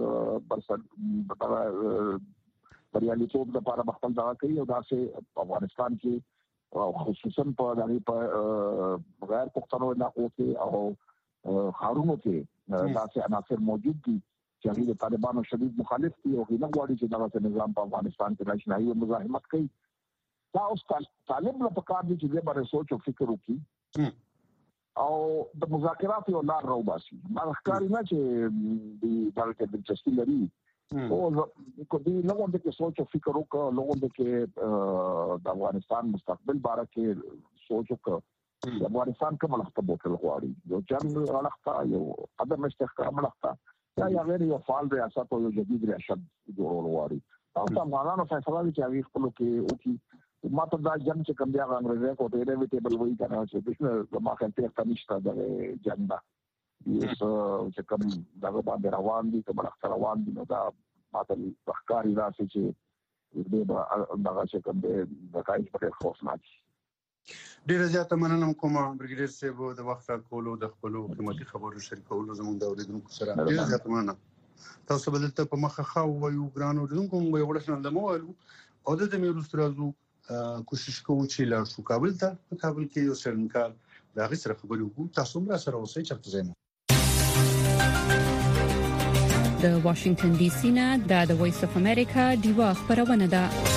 سره بریالیتوب لپاره خپل دغه کوي او داسې په افغانستان کې خصوصا په دغې غیر پښتنو علاقو کې او ښارونو کې داسې عناصر موجود دي چې هغوی د طالبانو شدید مخالف دي او هغوی نه غواړي چې دغسې نظام په افغانستان کې راشي، هغوی مزاحمت کوي. دا اوس طالب له پکار دي چې دې باندې سوچ او فکر وکړي او د مذاکراتو یو لار راوباسي. ما ښکاري نه چې دوی دغه کې دلچسپي لري او که دوی نه غواړي چې سوچ او فکر وکړي، نه غواړي چې د افغانستان مستقبل باره کې سوچ وکړي. د افغانستان کوم لخته بوتل غواړي، یو جنګ لخته، یو عدم استحکام لخته یا غیر یو فعال ریاست او یو جدید ریاست جوړول غواړي. او د افغانانو فیصله وي چې هغوی خپلو کې وکړي. ما ته دا جنګ چې کوم دی هغه انګریزي کو ته انیویټیبل وایي که نه چې زما خیال تېښته نشته دغه جنګ نه. اوس چې کوم دغه باندې روان دي کومه لخته روان دي نو دا ما ته ښکاري داسې چې دوی به دغه چې کوم دی نتایج به ډېر خوفناک شي. ډیره زیاته مننه کوم برګیډیر صاحب د وخت راکولو د خپلو قیمتي خبرو شریکولو زموږ د اورېدونکو سره. ډیره زیاته مننه. تاسو به دلته په مخه ښه ووایو ګرانو اورېدونکو، موږ به یو وړه شننده ووایو او دلته مې وروسته راځو کوشش کوو چې لاړ شو کابل ته. په کابل کې یو څېړنکار د هغې سره خبرې وکړو. تاسو هم راسره اوسئ چېرته ځای نه. د واشنگټن ډي سي نه د وایس اف امریکا ډیوا خبرونه ده.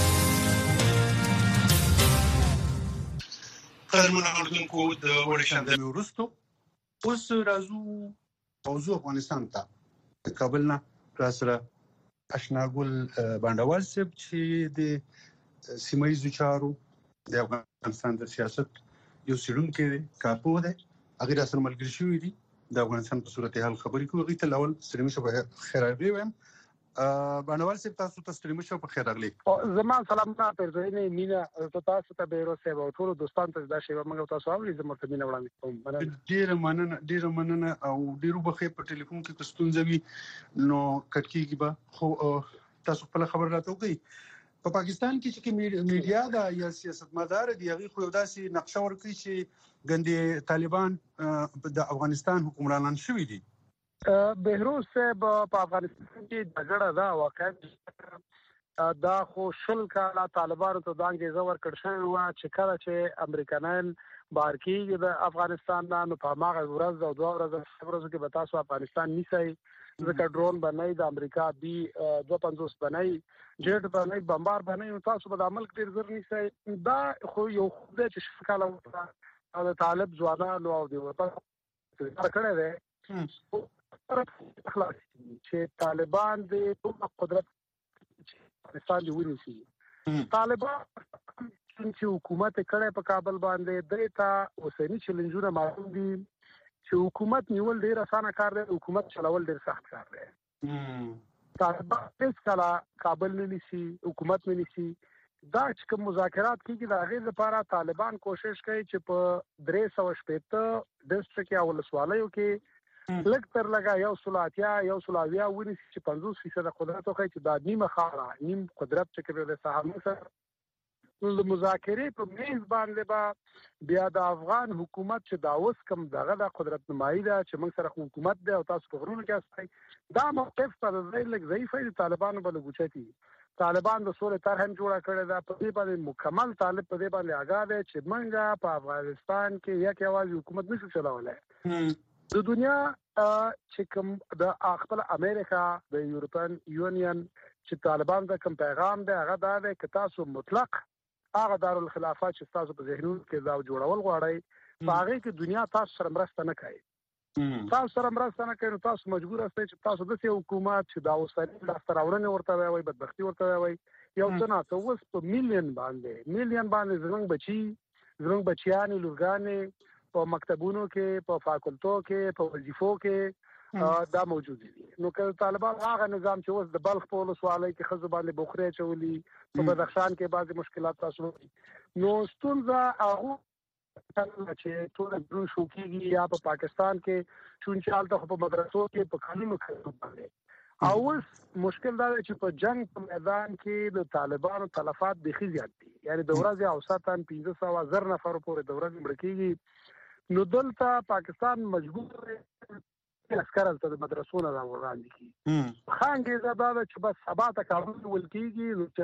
قدرمن اوریدونکو د وړې شننده وروسته اوس راځو موضوع افغانستان ته. د کابل نه راسره اشناګل بانډوال صاحب چې د سیمه ییزو چارو د افغانستان د سیاست یو څېړونکی دی، کارپوه دی، هغې راسره ملګري شوي دي د افغانستان په صورتحال خبرې کوي. هغوی ته لاول ستړي مه شئ، په خیر راغلي وایم. بانډوال صاحب تاسو ته ستړي مه شئ، په خیر راغلي. زما سلامونه پېرزوینې مینه تاسو ته بهیروز صاحب او ټولو دوستانو ته دا شیبه موږ تاسو اورئ. زه ورته مینه وړاندې کوم. ډېره مننه او ډېر وبښئ په ټلیفون کې که ستونزه وي نو کټ کېږي به، خو تاسو خپل خبر راته وکړئ په پاکستان کې چې میډیا دا یا سیاستمدار دی هغه خو یو داسې نقشه ورکړي چې ګندې طالبان د افغانستان حکمرانان شوي دي بهروز صاحب په افغانستان کې جګړه دا واقعا دا خو شل کاله طالبانو ته دا انګیزه ورکړ شوې وه چې کله چې امریکایان بهر کېږي د افغانستان نه نو په هماغه ورځ او دوه ورځو کې به تاسو افغانستان نیسئ ځکه ډرون بنئ د امریکا بي 250 بنئ جیټ بنئ بمبار بنئ نو تاسو به د ملک ډېر زر نیسئ دا خو یو خدای چې شل کاله او د طالب ځوانانو او د وطن کړی دی چې طالبان د قدرت افغانستان دی ونیسي طالبان چې حکومت کړي په کابل باندې دایته اوسنی چیلنجونه معلوم دي چې حکومت نیول ډیر اسانه کار دی حکومت چلول ډیر سخت کار دی طالبان هیڅ کله کابل نه نیسي حکومت نه نیسي دا چې کوم مذاکرات کیږي د هغې لپاره طالبان کوشش کوي چې په 360 ډسټرکټ یا ولسوالیو کې لږ تر لږه 180 ونیسي چې 50% قدرت وکړي چې دا نیمه خاوره نیم قدرت چې کوي د سهامو سره د مذاکرې په میز باندې به بیا د افغان حکومت چې دا اوس کوم دغه د قدرت نمایي ده چې موږ سره حکومت دی او تاسو په غرونو کې استئ دا موقف پر ځای لږ ضعیف دی طالبانو بل ګوچتي طالبان د سولې طرح هم جوړه کړې ده په دې باندې مکمل طالب په دې باندې آگاه دی چې موږ په افغانستان کې یک یوازې حکومت نشو چلولای د دنیا چې کوم د خپل امریکا د یورپین یونین چې طالبان د کوم پیغام دی هغه دا دی چې تاسو مطلق هغه دارالخلافات چې تاسو په ذهنونو کې دا جوړول غواړئ په هغه کې دنیا تاسو سره مرسته نه کوي تاسو سره مرسته نه کوي تاسو مجبور یاست چې تاسو د حکومت چې دا اوسنی لاسته راوړنې ورته وایي بدبختی ورته وایي یو څه نه اوس په میلیون باندې زموږ بچیان لورګانې په مکتبونو کې په فاکولټو کې په وظیفو کې دا موجود دي نو که طالبان هغه نظام چې اوس د بلخ په ولسوالۍ کې ښځو باندې بخرې اچولي په بدخشان کې بعضې مشکلات تاسو نو ستونزه هغو چې ټول درون شو کېږي یا په پاکستان کې چونچې هلته خو په مدرسو کې په کلونو باندې او اوس مشکل دا دی چې په جنگ په میدان کې د طالبانو تلفات بیخي زیات دي یعنی د ورځې اوسطاً 15,000 نفر پورې د ورځې مړه کېږي نو دلته پاکستان مجبور دی عسكر هلته د مدرسو نه راوړاندې کړي ښه انګېزه دا ده چې بس سبا ته کابل نیول کېږي نو چې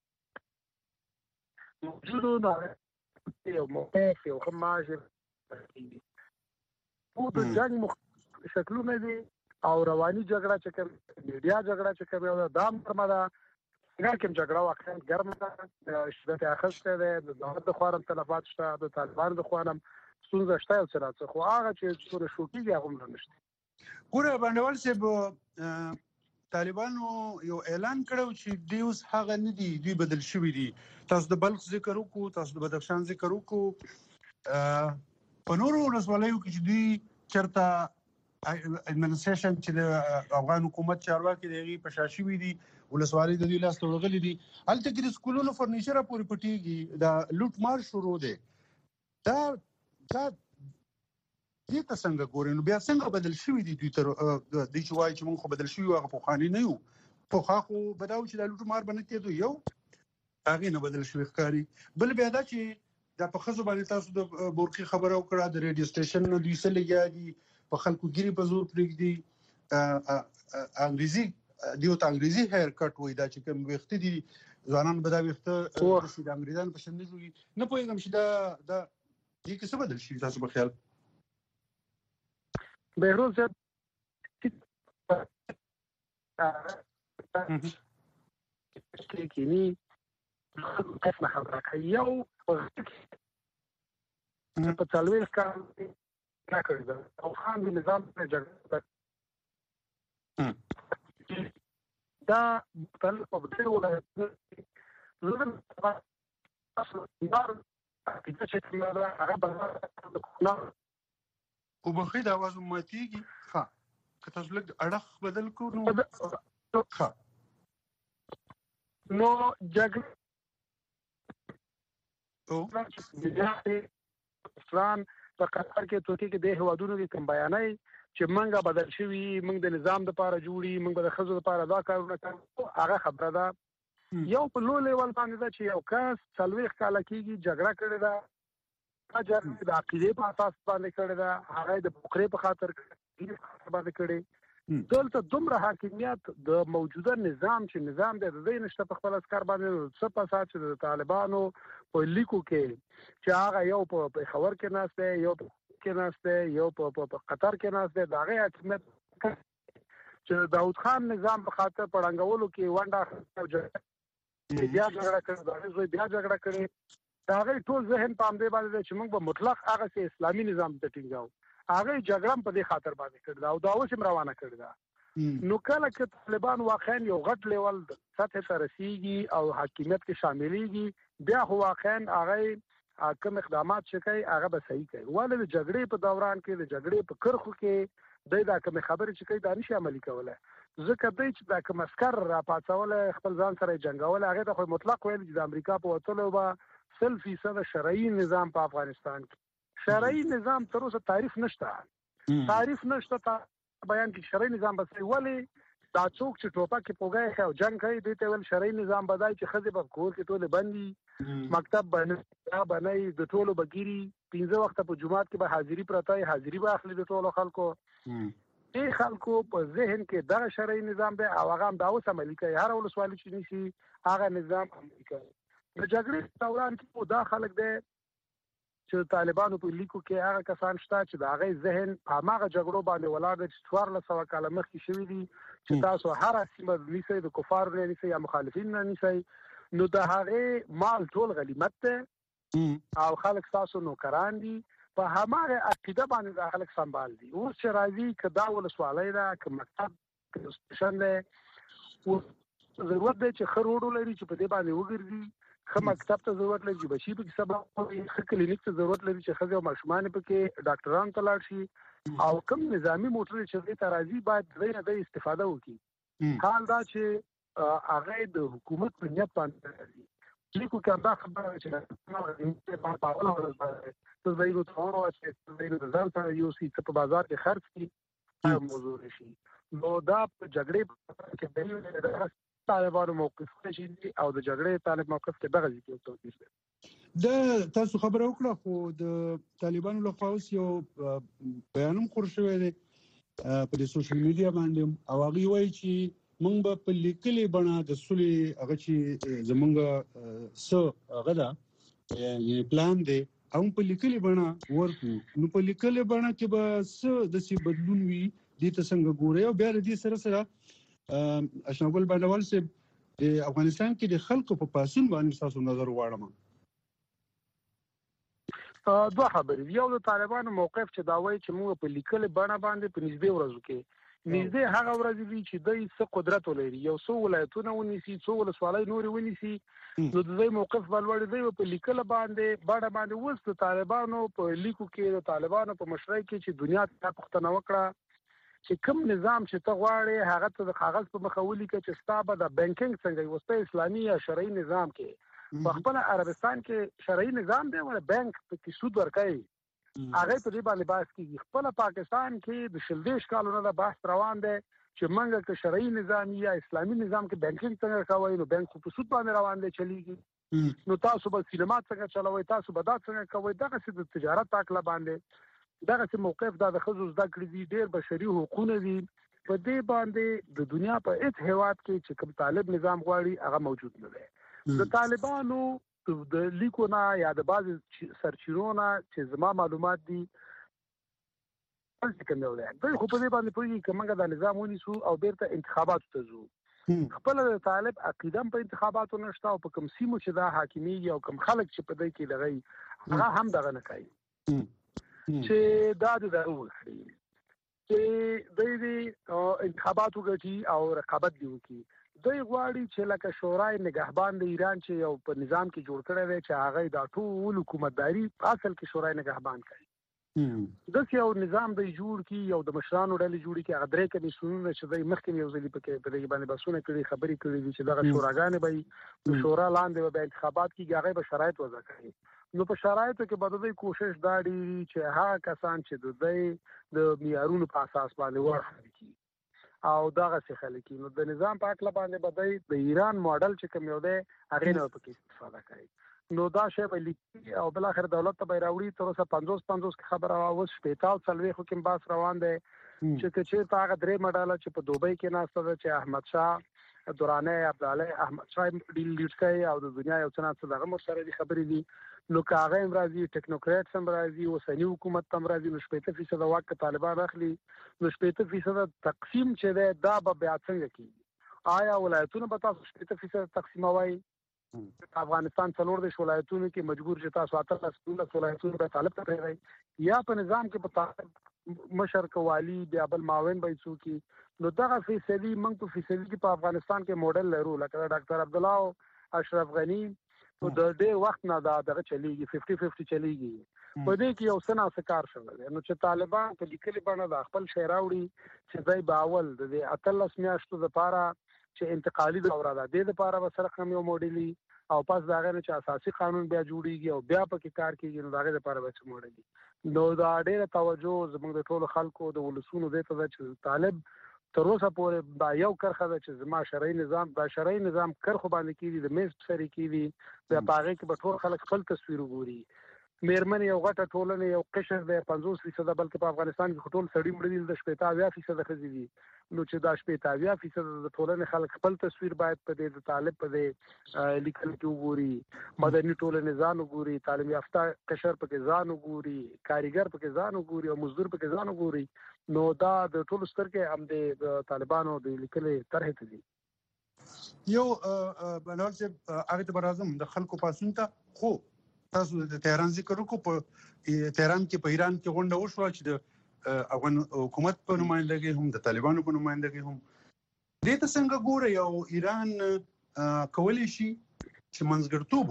موجودو یو موقف یو ښه معاش کېږي خو د جنګ شکلونه دي او رواني جګړه چې کوم میډیا جګړه چې کوم دا مرمه ده څنګه کوم جګړه واقعا ګرمه ده شدت اخیستی دی د دولت د خوا هم تلفات شته د طالبانو د خوا هم ستونزه شته یو څه راڅه خو هغه چې څومره شو کېږي هغه هم نشته ګوره بانډوال صاحب طالبانو یو اعلان کړو چې دوی اوس هغه نه دي دوی بدل شوي دي تاسو د بلخ ذکر وکړو تاسو د بدخشان ذکر وکړو په نورو ولسوالیو کې چې دوی چېرته ایڈمنسټریشن چې د افغان حکومت چارواکي د هغې په شا شوي دي ولسوالۍ د دوی لاسته ورغلي دي هلته کې د سکولونو فرنیچر پورې پټېږي دا لوټ مار شروع دی دا دې ته څنګه ګورئ نو بیا څنګه بدل شوي دي دوی تر دوی چې وایي چې موږ خو بدل شوي هغه پخواني نه یو پخوا خو به دا و چې دا لوټ مار به نه کېدو یو هغې نه بدل شوي ښکاري بل بیا دا چې دا په ښځو باندې تاسو د بورقي خبره وکړه د ریډیو سټیشن نه دوی څه لګیا دي په خلکو ګیرې په زور پرېږدي انګریزي دیو ته انګریزي هیر کټ وایي دا چې کوم ویښته دي ځوانان به دا ویښته د انګریزانو په شان نه جوړي نه پوهېږم چې دا دې کې څه بدل شي تاسو په خیال بهروز کینی قسمه خبره کوي یو په څلوېښت کال کې کړی ده او خان د نظام په جګړه دا مختلف په ډېرو ولایتونو کې زموږ وبخښئ د اواز ماتېږي ښه که تاسو لږ اړخ بدل کړو نو ښه نو جګړه په قطر کې توتی کې د هوادونو کې کوم بیانای چې منګه بدل شوی منګ د نظام د لپاره جوړي منګ د خزو لپاره دا کارونه کوي هغه خبره ده یو په لو لیول باندې دا چې یو کس څلويخ کال کېږي جګړه کړې ده د عقیدې په اساس باندې کړې ده هغه د بوکرې په خاطر باندې کړې دلته دومره حاکمیت د موجوده نظام چې نظام د دې نشته په خپل اسکار باندې څه په اساس د طالبانو په لیکو کې چې هغه یو په خبر کې ناشته یو کې ناشته یو په قطر کې ناشته دا غي حاکمیت چې داود خان نظام په خاطر پړنګولو کې ونده بیا جګړه کړې دا بیا جګړه کړې دا غي ټول ذهن پام دی باندې چې موږ په مطلق هغه سي اسلامي نظام ته ټینګاو هغه جګړه په دې خاطر باندې کړل او دا اوس روانه کړل دا نو کله چې طالبان واقعا یو غټ لیول سطح ته رسیدي او حاکمیت کې شاملېږي بیا هو واقعا هغه کوم اقدامات چې کوي هغه به صحیح کوي ولې د جګړې په دوران کې د جګړې په کرخو کې دا کوم خبرې چې کوي دا نشي عملي کولای ځکه دوی چې دا کوم اسکر را پاتول خپل ځان سره جنگول هغه د مطلق ویل چې د امریکا په وټلو با 100% شرعي نظام په افغانستان کې شرعي نظام تر اوسه تعریف نشته بیان کې شرعي نظام بس ولی دا څوک چې ټوپک کې پوګای او جنگ کوي دوی ته ول شرعي نظام بدای چې خزه په کور کې ټول بندي مکتب باندې د ټولو بګيري 15 وخت په جمعات کې به حاضری پرتای حاضری به اخلي د ټولو خلکو ای خلکو په ذهن کې دا شرعي نظام به او هغه دا اوس عملي کوي هر ولسوالي چې نشي هغه نظام عملي کوي د جګړې دوران کې دا خلک دي چې طالبانو په لیکو کې هغه کسان شته چې دا غي ذهن په هغه جګړو باندې ولاړ دي چې 1400 کال مخکې شوی دي چې تاسو هر سیمه نيسي د کفار نه نيسي یا مخالفین نه نيسي نو د هغه مال ټول غلیمت ته او خلک تاسو نوکران دي په هغه عقیده باندې د خلک سنبال دي اوس چې راځي کدا ولسوالۍ دا ک مکتب ستشن له ضرورت دی چې خروړو لري چې په دې باندې وګرځي خو مکتب ته ضرورت لري چې بشي په سبب خو کلینیک ته ضرورت لري چې خزه او ماشومان په کې ډاکټران ته لاړ شي او کوم نظامی موټر چې ته راځي باید د استفاده وکړي حال دا چې هغه د حکومت په نیت باندې راځي لیکو کې دا خبره چې په پاوله ورځ ته زایو ته ورته زایو د ځان ته یو سی په بازار کې خرڅ کی موضوع شي نو دا جګړې کې د طالبانو موقف شي او د جګړې طالب موقف کې دغه ځکه توضیح ده د تاسو خبره وکړه خو د طالبانو له خوا اوس یو بیانوم خور شوی دی په سوشل میډیا باندې او هغه وایي چې موږ به په لیکلي بڼه د سولې هغه چې زمونږ څه هغه ده یعنی پلان دی او په لیکلي بڼه ورکو نو په لیکلي بڼه کې به څه د سی بدلون وي د څنګه ګوري او بیا د دې سره اشناګل باندې چې د افغانستان کې د خلکو په پاسون باندې تاسو نظر واړم دوه خبرې یو د طالبانو موقف چې دا وایي چې موږ په لیکل بڼه باندې په نږدې ورځو کې نږدې هغه ورځ دي چې دوی څه قدرت ولري یو څو ولایتونه ونیسي څو ولسوالۍ نور ونیسي نو د دوی موقف بلوړ دی په لیکل باندې بڼه باندې وست د طالبانو په لیکو کې د طالبانو په مشرۍ کې چې دنیا ته پښتنه وکړه چې کوم نظام چې ته غواړې هغه ته د کاغذ په مخولي کې چې ستابه د بانکینګ څنګه وسته اسلامي یا شرعي نظام کې په خپل عربستان کې شرعي نظام دی ول بانک په سود ورکړي هغه په دې باندې بحث کیږي خپل پاکستان کې د شلدیش کالونو د بحث روان دی چې منګه کې شرعي نظام یا اسلامي نظام کې بانکینګ څنګه کوي نو بانک په سود باندې روان دی چلیږي نو تاسو به سینما څنګه چلوي تاسو به دا څنګه کوي دغه څه د تجارت تاکله باندې دغه څه موقف د خزو زده کړې دي ډېر بشري حقوقونه دي په دې باندې د دنیا په هیڅ هیواد کې چې کوم طالب نظام غواړي هغه موجود نه دی د طالبانو د لیکونه یا د بعض سرچینونه چې زما معلومات دي څنګه نه وایي دوی خو په دې باندې پوهیږي چې موږ د نظام ونیسو او بیرته انتخابات ته ځو خپل د طالب عقیده په انتخاباتو نشته او په کوم سیمو چې دا حاکمیږي او کوم خلک چې په دې کې لغوي هغه هم دغه نه کوي چې دا د وخري چې د دې انتخاباتو غټي او رقابت دی وکي دوی غواړي چې لکه شورای نگهبان د ایران چې یو په نظام کې جوړ کړی دی چې هغه د ټول حکومتداري په اصل کې شورای نگهبان کوي د یو نظام د جوړ کی یو د مشرانو ډلې جوړي کی غدرې کمیسیونونه چې د مخکې یو ځلې پکې په دې باندې بسونه کړي خبرې کړي دي چې دغه شوراګانې به د شورا لاندې به انتخابات کیږي هغه به شرایط وضع کوي نو په شرایطو کې به د کوشش دا دی چې هغه کسان چې د معیارونو په اساس باندې ورخلي کی او دغه څه خلک نو د نظام په اړه باندې بدای د ایران ماډل چې کوم یو دی هغه نه پکې استفاده کوي نو دا شی به لیکي او بل اخر دولت ته راوړي تر اوسه 50 خبره اوس شپېتاو څلوي خو کوم باس روان دی چې چې هغه درې ماډل چې په دوبۍ کې ناسته ده چې احمد شاه دورانه عبدالله احمد شاه ډیل لیډ کوي او د دنیا یو څه نه دغه مشره دي خبرې دي نو کاغه امراضي ټیکنوکریټس امراضي او سنی حکومت امراضي نو 80% واک طالبان اخلي نو 80% تقسیم چې ده دا به بیا څنګه کیږي آیا ولایتونه به تاسو 80% تقسیموي افغانستان څلور د ولایتونو کې مجبور چې تاسو اتل ولایتونو به طالب ته راځي یا په نظام کې په مشر کوالي بیا بل معاون به څوکي نو دغه فیصدي موږ په فیصدي کې په افغانستان کې موډل لرو لکه ډاکټر عبدالله اشرف غنی نو د ډېر وخت نه دا دغه چلیږي 50-50 چلیږي په دې کې یو څه نه کار شوی نو چې طالبان په لیکلي باندې د خپل شعراوړي چې دای باول د اتلس میاشتو لپاره چې انتقالي دوره ده د لپاره وسره کوم یو موډلی او پس داغه نه چې اساسي قانون بیا جوړیږي او بیا پکې کار کیږي نو داغه لپاره به څه موډلی نو دا ډېر توجه زموږ د ټولو خلکو د ولسونو د ته چې طالب تر اوسه پورې دا یو کرخه ده چې زما شرعي نظام دا شرعي نظام کرخو باندې کیږي د میز سری کیږي د باغې کې به ټول خلک خپل تصویر وګوري مېرمن یو غټه ټولنه یو قشر دی 50% بلکې په افغانستان کې ټول سړي مړي دي د 80% خزي دي نو چې دا 80% د ټولنې خلک خپل تصویر باید په دې د طالب په دې لیکل کې وګوري مدني ټولنې ځان وګوري تعلیم یافته قشر په ځان وګوري کاریګر په ځان وګوري او مزدور په ځان وګوري نو دا د ټولو سترګې هم د طالبانو د لیکلې طرح ته دي یو بنول چې هغه ته برازم د خلکو پاسون ته خو تاسو د تهران ذکر وکړو په تهران کې په ایران کې غونډه وشوه چې د افغان حکومت په نمائندګۍ هم د طالبانو په نمائندګۍ هم دې ته څنګه ګوره یو ایران کولی شي چې منځګړیتوب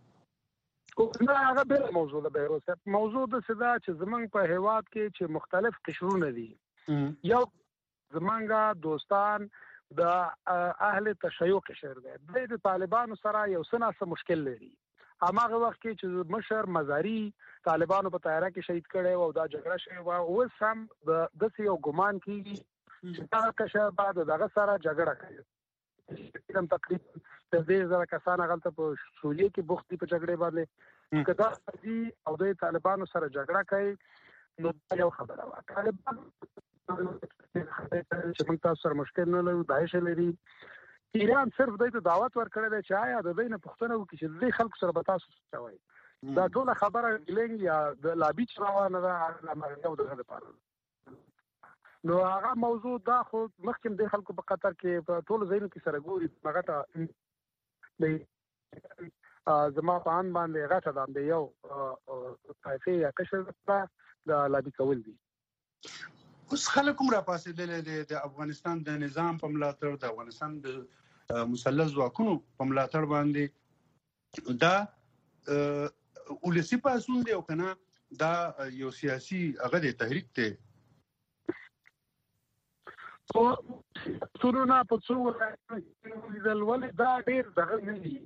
وکړي نه هغه بل موضوع ده بیروسه موضوع د صدا چې زمنګ په هیواد کې چې مختلف قشرونه دي یو زمنګا دوستان د اهل تشیع قشر ده د طالبانو سره یو څه مشکل لري هماغه وخت کې چې مشر مزاری طالبانو په تیاره کې شهید کړي او دا جګړه شوه او اوس هم د یو ګمان کیږي چې دا کشه بعد دغه سره جګړه کوي کوم تقریبا د دې زره کسان غلطه په سوریه کې بوختي په جګړه باندې کدا دي او د طالبانو سره جګړه کوي نو یو خبره وه طالبان چې موږ تاسو سره مشکل نه لرو داعش لري ایران صرف د دعوت ورکړل دی چې آیا د دې نه پښتنه وکړي چې د خلکو سره به تاسو څه وایي دا ټول خبره لنګ یا د لابي چروانه ده هغه دغه لپاره نو هغه موضوع دا خو مخکې د خلکو په قطر کې په ټول ځایونو کې سره ګوري هغه ته زما په ان باندې غټه باندې یو طایفه یا قشر د لابي کول دي اوس خلک هم را پاسېدل د افغانستان د نظام په ملاتړ د افغانستان د مسلح ځواکونو په ملاتړ باندې دا ولسی پاسون دی او کنه دا یو سیاسي هغه د تحریک ته او څورونه په څو لیدل ول دا ډیر دغه نه دي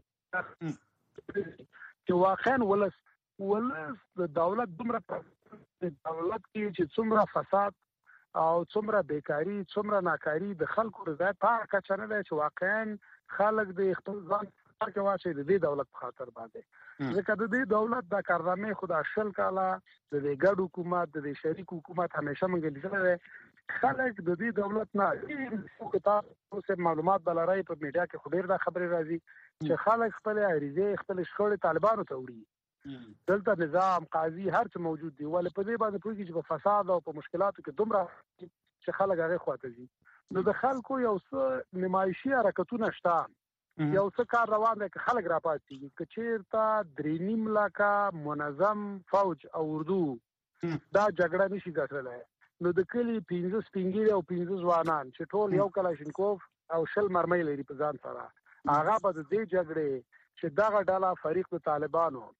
چې واقعا ولس د دولت دومره د دولت کې چې څومره فساد او څومره بیکاری څومره ناکاری د خلکو رضایت په کچنه ده چې واقعا خلک د خپل ځان کې واچي د دې دولت په خاطر باندې ځکه د دې دولت د کارنامې خدا شل کاله د دې ګډ حکومت د شریک حکومت همیشه موږ لیدل خلک د دې دولت نه کتاب اوس معلومات بلارای په میډیا کې خبر دا خبري راځي چې خلک خپل عریضه خپل شخړې طالبانو ته وړي دلته نظام قاضي هر څه موجود دی ولې په دې باندې پوهیږي چې په فساد او په مشکلاتو کې دومره چې خلک هغه خواته دي نو د خلکو یو څه نمایشي حرکتونه شته یو څه کار روان دی چې خلک راپاتېږي که چېرته 3.5 لکه منظم فوج او اردو دا جګړه نشي ګټلی نو د کلي 15 سپینګیري او 15 ځوانان چې ټول یو کلاشینکوف او شل مرمۍ لري په ځان سره هغه به د دې جګړې چې دغه ډله فریق د طالبانو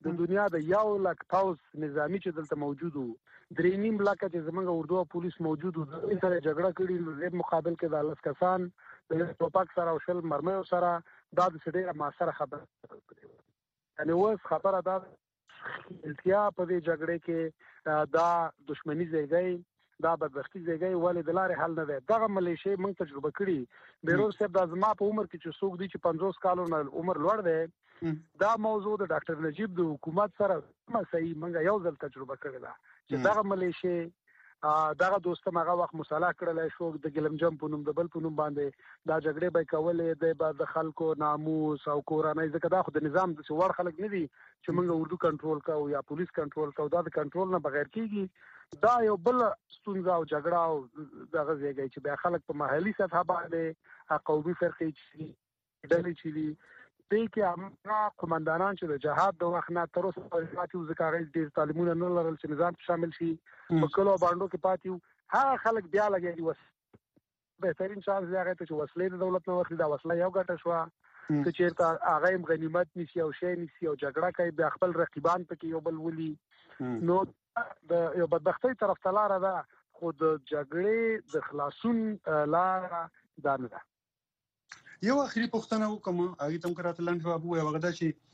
د دنیا د 1 لک پاوز نظامی چې دلته موجود وو 3.5 لک چې زمونږ اردو او پولیس موجود وو د سره جګړه کړې نو مقابل کې د 10 کسان د ټوپک سره او شل مرمۍ سره دا د سړي ما سره خبره یعنی اوس خبره دا التیا په دې جګړه کې دا دښمنی زیږي دا بدبختی زیږي ولې د لارې حل نه دی دغه ملیشي موږ تجربه کړي بیروز صاحب د زما په عمر کې چې څوک دي چې 50 کالو نه عمر لوړ دی دا موضوع د ډاکټر نجیب د حکومت سره صحیح موږ یو ځل تجربه کړې ده چې دغه ملیشي دغه دوستم هغه وخت مصالحه کړل شو د ګلمجم په نوم د بل په نوم باندې دا جګړه به کولې د خلکو ناموس او کورنۍ ځکه دا خو د نظام د څوړ خلک نه دي چې موږ اردو کنټرول کوو یا پولیس کنټرول کوو دا د کنټرول نه بغیر کیږي دا یو بل ستونزه او جګړه او دغه ځای چې بیا خلک په محلي سطح باندې قومي فرقې چې ډلې چې دي دې کې هغه قومندانان چې د جهاد د وخت نه تر اوسه پاتې وو ځکه هغه ډېر تعلیمونه نه لرل چې نظام شامل شي په کلو باندې کې پاتې وو هغه خلک بیا لګي وس بهترین چانس دی هغه چې وسلې د دولت نه ورخي دا وسله یو ګټه شو چې چیرته هغه غنیمت نشي او شی نشي او جګړه کوي بیا خپل رقیبان پکې یو بل ولي نو د یو بدبختی طرف ته لار ده خو د جګړې د خلاصون لار دا نه ده یو اخري پوښتنه وکم هغه تم کراته لاندې جواب وایي هغه دا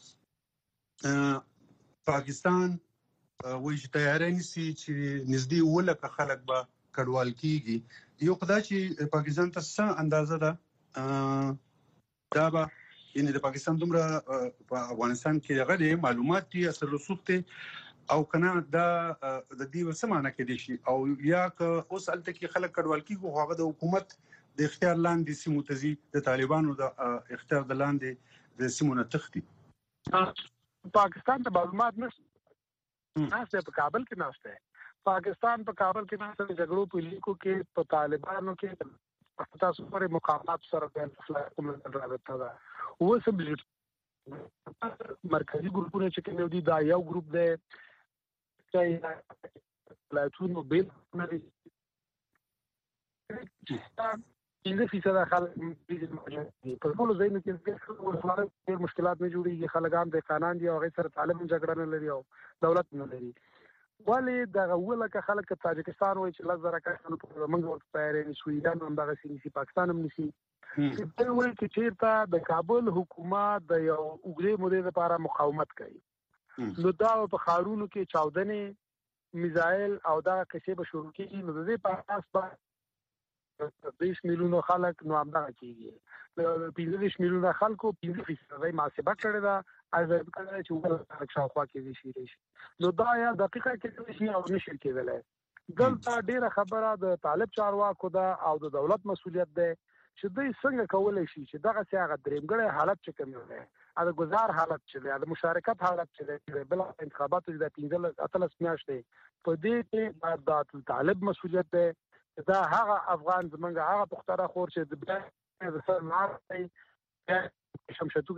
چې پاکستان وایي چې تیارې نشي چې نږدې ولکه خلک به کډوال کیږي یو خدای چې پاکستان ته څه اندازه ده دا به یعنی د پاکستان دومره په افغانستان کې هغه معلومات دي اثر رسوب ته او کنه دا د دې وسمانه کې دي شي او یا که اوس الته کې خلک کډوال کیږي هغه د حکومت د اختیار لاندې سیمو ته ځي د طالبانو د اختیار د لاندې د سیمو نه تختی پاکستان ته معلومات نشته په کابل کې نشته پاکستان په کابل کې نشته جګړو په لیکو کې په طالبانو کې تاسو پرې مقامات سره د اخلاق رابطه ده او سم مرکزی ګروپونه چې کوم دي دا یو ګروپ دی چې لاتونو بیل نه دي فیصد خلک په ټول ځایونو کې ډېر مشکلات نه جوړیږي خلکان د قانون دی او هغه سره تعلیم جګړه نه لري او دولت نه لري ولې دغه ولکه خلک تاجکستان وایي چې لږ زره کسانو په موږ ورته تیارې نشو ایران هم دغه سي پاکستان هم نشي په وایي چې چیرته د کابل حکومت د یو اوږدې مودې لپاره مقاومت کوي نو دا په خارونو کې چاودنې میزایل او دا کیسې به شروع کیږي نو د دې په اساس 20 میلیونه خلک نو همدغه کیږي 15 میلیونه خلکو 15% محاسبه کړې ده ازر کړل چې وګړي شاوخوا کې شي نو دا یا دقیقه کې شي او نشي کېدلی دلته ډیره خبره د طالب چارواکو ده او د دولت مسؤلیت ده چې دوی څنګه کولای شي چې دغه څنګه درېمګړی حالت چې کوم دی د گزار حالت چې دی د مشارکت حالت چې دی بل انتخاباتو د 15 میاشتې په دې کې د طالب مسؤلیت ده دا هغه افغان زمونږ هغه پختره خور چې د سر مار دی شمشتو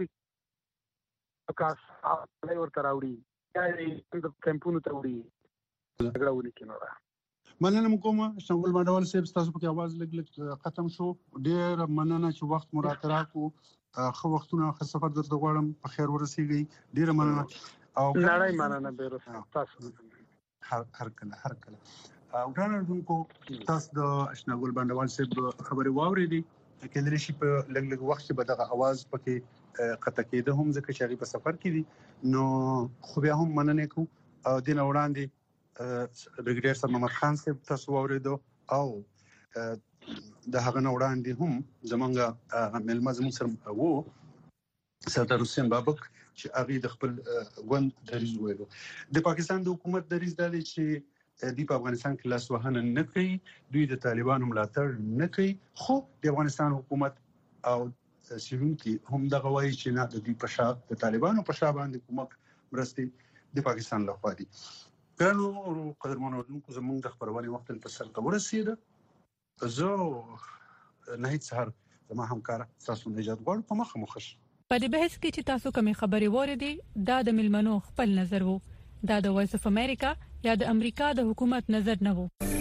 کې کاس له ورته راوړي یا د کمپونو ته وړي جګړه ونی کینوره مننه کوم شنګول باندې سیب تاسو په आवाज لګ ختم شو ډیر مننه چې وخت مراته راکو خو وختونه خو سفر درته غواړم په خیر ورسیږي ډیر مننه او نړۍ مننه بیرو تاسو هر کله او ګرانو تاسو د شنګول باندې سیب خبري واورېدي کله شي په لګ وخت کې به دغه आवाज پکې قطع کېده هم ځکه چې هغه په سفر کې دي نو خو بیا هم مننه کو او دین وړاندې برګډیر سر محمد خان صاحب تاسو واورېدو او د هغه وړاندې هم زمونږ ملما زموږ سره وو سردار حسین بابک چې هغه د خپل غوند دریز ویلو د پاکستان د حکومت دریز د چې دی په افغانستان کې لاس وهنه نه کوي دوی د طالبانو ملاتړ نه کوي خو د افغانستان حکومت او سیمونکي هم دغه وایي چې نه د دوی په شا د طالبانو په شا باندې کومک مرستي د پاکستان لخوا دي ګرانو قدرمنو اوردونکو زموږ د خبرونه وخت په سر ته ورسېده زه نه هیڅ سهار زما همکار تاسو نجات غواړم په مخه مخش په دې بحث کې چې تاسو کومې خبرې وریدي دا د ملمنو خپل نظر وو دا د وایس اف امریکا یا د امریکا د حکومت نظر نه وو